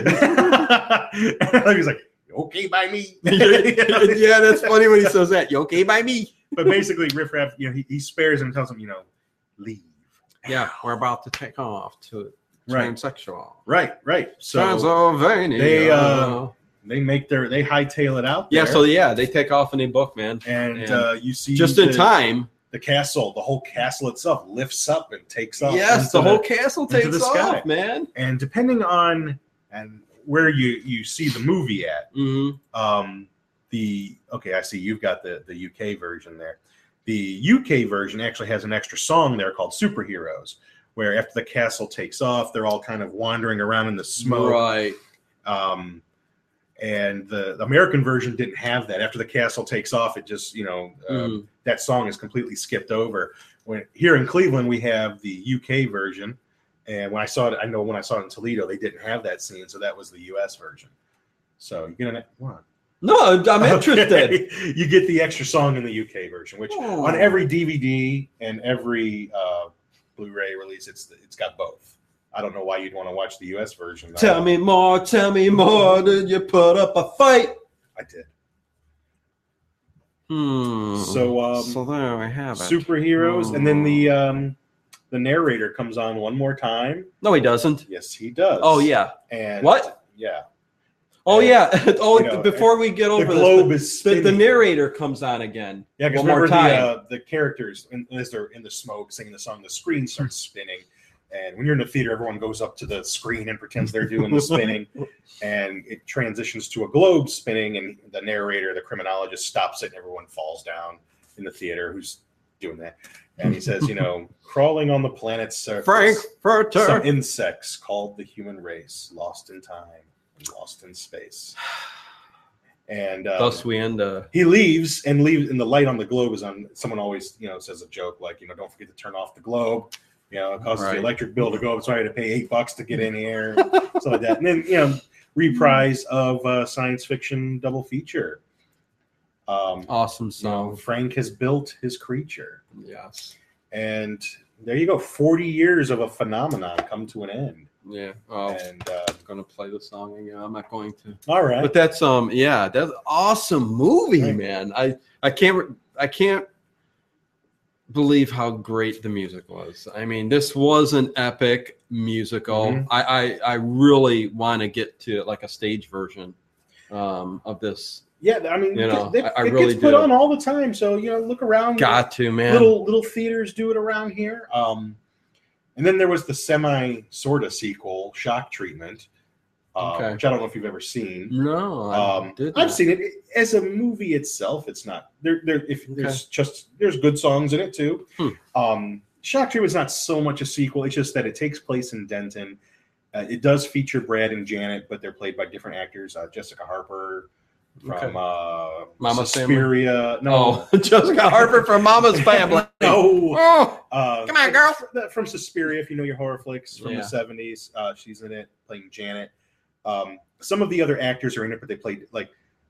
And he's like, you okay by me? Yeah, that's funny when he says that. You okay by me? But basically, Riff Raff, you know, he, he spares him and tells him, you know, leave. Yeah, we're about to take off to Right. transsexual. Right, right. So Transylvania. they, uh, they make their, they hightail it out there. yeah, so yeah, they take off in a book, man. and and uh, you see Just the, in time. the castle, the whole castle itself lifts up and takes off. Yes, into the whole castle into takes the sky. off, man. And depending on and where you you see the movie at, hmm um, the okay, I see you've got the the U K version there. The U K version actually has an extra song there called Superheroes, where after the castle takes off, they're all kind of wandering around in the smoke. Right. Um, and the, the American version didn't have that. After the castle takes off, it just, you know, um, Mhm. that song is completely skipped over. When here in Cleveland, we have the U K version. And when I saw it, I know when I saw it in Toledo, they didn't have that scene. So that was the U S version. So you get an what? No, I'm interested. Okay. You get the extra song in the U K version, which Oh. on every D V D and every uh, Blu-ray release, it's it's got both. I don't know why you'd want to watch the U S version. Tell me more, tell me more. Did you put up a fight? I did. Hmm. So, um, so there we have it. Superheroes, and then Hmm. the um, the narrator comes on one more time. No, he doesn't. Yes, he does. Oh yeah. And What? Yeah, Oh And, yeah. Oh, you know, before we get the over globe this, is the, the, spinning. the narrator comes on again. Yeah, because one more remember the time. uh, the characters in, as they're in the smoke singing the song, the screen starts spinning, and when you're in the theater, everyone goes up to the screen and pretends they're doing the spinning, and it transitions to a globe spinning, and the narrator, the criminologist, stops it, and everyone falls down in the theater. Who's doing that? And he says, you know, crawling on the planet's surface, Frankfurter. some insects called the human race, lost in time, and lost in space. And um, Thus we end. Uh, he leaves and leaves, and the light on the globe is on. Someone always, you know, says a joke like, you know, don't forget to turn off the globe. You know, it causes Right. the electric bill to go up, so I had to pay eight bucks to get in here, stuff like that. And then, you know, reprise of uh, science fiction double feature. Um, Awesome you know, song. Frank has built his creature. Yes. And there you go. forty years of a phenomenon come to an end. Yeah. Oh, And uh, I'm gonna play the song again. I'm not going to. all right. But that's um yeah, that's an awesome movie, Right. man. I I can't I can't believe how great the music was. I mean, this was an epic musical. Mhm. I, I I really want to get to like a stage version um of this. Yeah, I mean, You know, it, I- I it really gets put do. on all the time. So, you know, look around. Got to, man. Little little theaters do it around here. Um, and then there was the semi sort of sequel, Shock Treatment, uh, Okay. which I don't know if you've ever seen. No, I Um, did I've not. seen it as a movie itself. It's not there. There, if there's just there's good songs in it too. Hmm. Um, Shock Treatment's not so much a sequel. It's just that it takes place in Denton. Uh, it does feature Brad and Janet, but they're played by different actors. Uh, Jessica Harper from Okay. uh, Mama's Family? Suspiria. No, Oh, Jessica Harper from Mama's Family. no. Oh, Uh, Come on, girl. From, from Suspiria, if you know your horror flicks from Yeah. the seventies, uh, she's in it playing Janet. Um, some of the other actors are in it, but they played like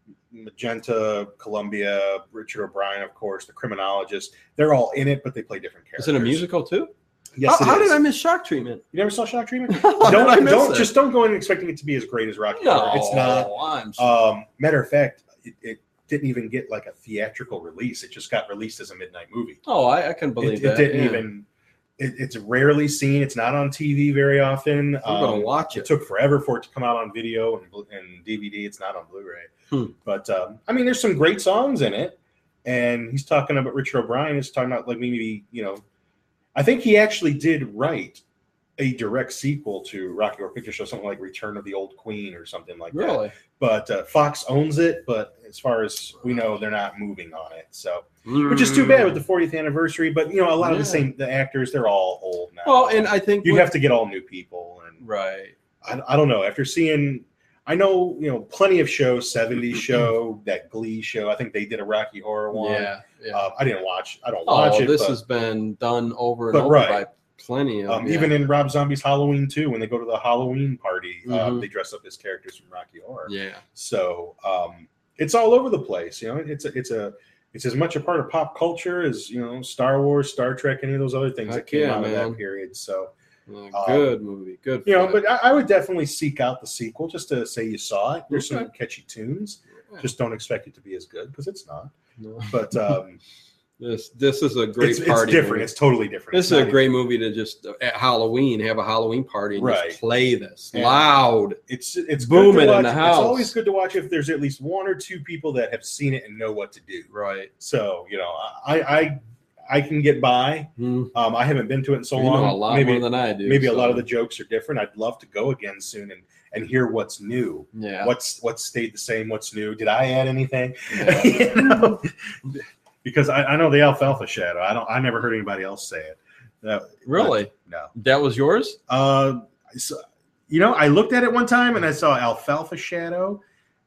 Magenta, Columbia, Richard O'Brien, of course, the criminologist. They're all in it, but they play different characters. is it a musical too? Yes, how it how is. did I miss Shock Treatment? You never saw Shock Treatment? How did I don't miss don't it? just don't go in expecting it to be as great as Rocky No, Horror. It's not. I'm sorry. Um, matter of fact, it, it didn't even get like a theatrical release. It just got released as a midnight movie. oh, I, I can believe It, it that. didn't yeah. even. It, it's rarely seen. It's not on T V very often. I'm gonna Um, watch It it. took forever for it to come out on video and, blu- and D V D. It's not on Blu-ray. Hmm. But um, I mean, there's some great songs in it. And he's talking about Richard O'Brien is talking about like maybe you know, I think he actually did write a direct sequel to Rocky Horror Picture Show, something like Return of the Old Queen or something like that. Really? But uh, Fox owns it. But as far as we know, they're not moving on it. So. Which is too bad with the fortieth anniversary, but you know, a lot of the Yeah. same the actors, they're all old now. Well, and I think you'd with- have to get all new people, and right. I, I don't know. After seeing, I know you know plenty of shows, seventies show, that Glee show. I think they did a Rocky Horror one. Yeah. yeah. Um, I didn't watch. I don't watch oh, it. this but, has been done over and but over right. by plenty of. um, yeah. even in Rob Zombie's Halloween two, when they go to the Halloween party, um, Mhm. they dress up as characters from Rocky Horror. yeah. So um, it's all over the place. You know, it's a, it's a it's as much a part of pop culture as you know Star Wars, Star Trek, any of those other things Heck that came yeah, out of man. that period. So Yeah, Um, good movie. Good. you know, flick. but I, I would definitely seek out the sequel just to say you saw it. There's some Okay. catchy tunes. Yeah. Just don't expect it to be as good because it's not. No. But um, this this is a great it's, it's party. different. movie. It's totally different. This It's is a not great movie to just uh, at Halloween have a Halloween party and Right. just play this And- loud. even- It's it's Booming good in to watch. the It's house. always good to watch if there's at least one or two people that have seen it and know what to do. Right. So you know, I I I can get by. Hmm. Um, I haven't been to it in so you long. know a lot maybe more than I do. maybe a so- lot of the jokes are different. I'd love to go again soon and and hear what's new. yeah. What's what's stayed the same? What's new? Did I add anything? Yeah. You know? Because I, I know the alfalfa shadow. I don't. I never heard anybody else say it. That, Really? No. That was yours? Uh, so, you know, I looked at it one time and I saw alfalfa shadow,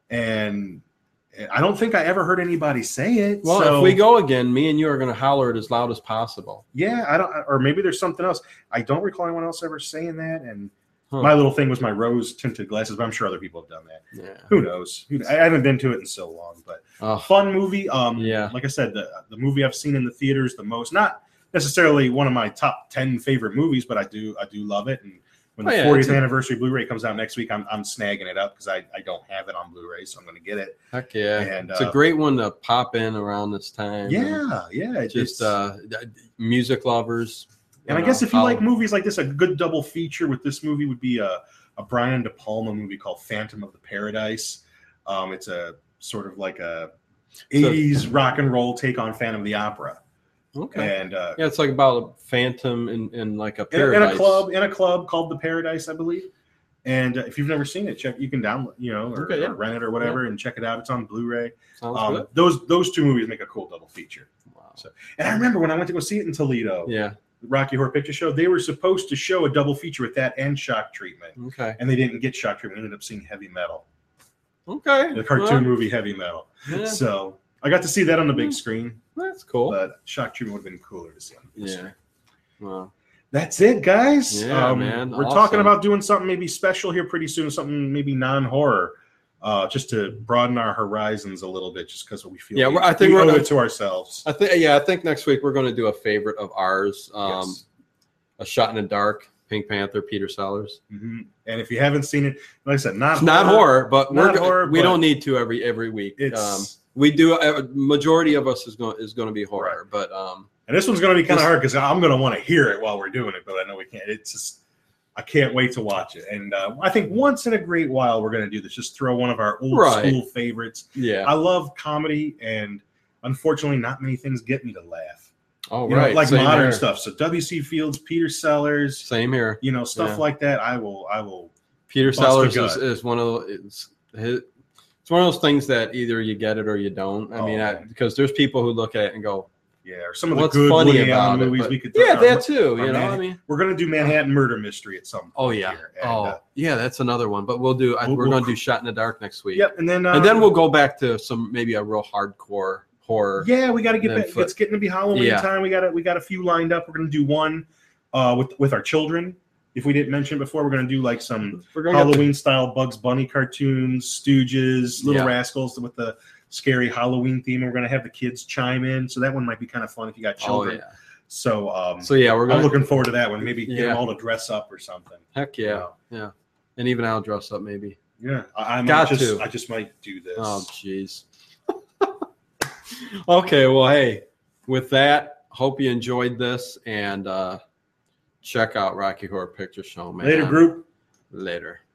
and I don't think I ever heard anybody say it. Well, so, if we go again, me and you are going to holler it as loud as possible. yeah, I don't. Or maybe there's something else. I don't recall anyone else ever saying that. And Huh. my little thing was my rose tinted glasses, but I'm sure other people have done that. Yeah. Who knows? Who- I haven't been to it in so long, but Oh, fun movie. Um, Yeah. like I said, the the movie I've seen in the theaters the most. Not necessarily one of my top ten favorite movies, but I do I do love it. And when the Oh, yeah, fortieth it's a- anniversary Blu-ray comes out next week, I'm I'm snagging it up because I, I don't have it on Blu-ray, so I'm going to get it. heck yeah. And, it's uh, a great one to pop in around this time. Yeah, yeah. And It's, just uh, music lovers. and you I guess know, if you I'll- like movies like this, a good double feature with this movie would be a, a Brian De Palma movie called Phantom of the Paradise. Um, it's a sort of like a eighties rock and roll take on Phantom of the Opera. Okay. And uh, Yeah, it's like about a phantom in, in like a in, a- paradise. in a club in a club called the Paradise, I believe. And uh, if you've never seen it, check. You can download, you know, or, Okay, yeah. or rent it or whatever, and check it out. It's on Blu-ray. Sounds Um, good. those those two movies make a cool double feature. Wow. So, and I remember when I went to go see it in Toledo, Yeah. the Rocky Horror Picture Show, they were supposed to show a double feature with that and Shock Treatment, Okay. and they didn't get Shock Treatment. We ended up seeing Heavy Metal, Okay. the cartoon Well, movie Heavy Metal. yeah, So I got to see that on the big Hmm. screen, that's cool. but Shock Treatment would have been cooler to see on the big Yeah. screen. Well, That's it, guys. Yeah, um, man. We're Awesome. talking about doing something maybe special here pretty soon, something maybe non-horror, uh, just to broaden our horizons a little bit, just because we feel Yeah, we, we're- I think we we're owe gonna- it to ourselves. I think yeah, I think next week we're going to do a favorite of ours. Um, Yes. A Shot in the Dark, Pink Panther, Peter Sellers. Mhm. And if you haven't seen it, like I said, not It's not horror, but Not we're go- horror, we but don't need to every every week. It's Um, we do. A majority of us is going is going to be horror, but um, and this one's going to be kind of This- hard because I'm going to want to hear it while we're doing it, but I know we can't. It's just I can't wait to watch it, and uh, I think once in a great while we're going to do this. Just throw one of our old Right. school favorites. yeah. I love comedy, and unfortunately, not many things get me to laugh. Oh You right, know, like Same modern here. stuff. So W C Fields, Peter Sellers, Same here. you know, stuff Yeah. like that. I will, I will. Peter Bust a Sellers gut. is, is one of the, it's his, it's one of those things that either you get it or you don't. I Oh, mean, I, man. because there's people who look at it and go, Yeah, or some of the "What's good funny Woody about Allen it?" movies But- we could. yeah, uh, that too. or You know, Man- I mean, we're going to do Manhattan Murder Mystery at some point. oh yeah, here, and, oh uh, yeah, that's another one. But we'll do. I, We'll- we're we'll- going to do Shot in the Dark next week. Yep, and then um, and then we'll go back to some maybe a real hardcore horror. Yeah, we got to get Then back. foot- It's getting to be Halloween Yeah. time. We got to we got a few lined up. We're going to do one uh, with with our children. If we didn't mention it before, we're going to do like some We're going to Halloween style Bugs Bunny cartoons, Stooges, Little Yeah. Rascals with the scary Halloween theme. And we're going to have the kids chime in, so that one might be kind of fun if you got Oh children. yeah. So, um, So yeah, we're I'm going. to looking forward to that one. Maybe get Yeah. them all to dress up or something. Heck yeah, yeah. And even I'll dress up maybe. Yeah, I, I might Got just to. I just might do this. Oh, jeez. Okay, well, hey, with that, hope you enjoyed this and uh, check out Rocky Horror Picture Show, man. Later, group. Later.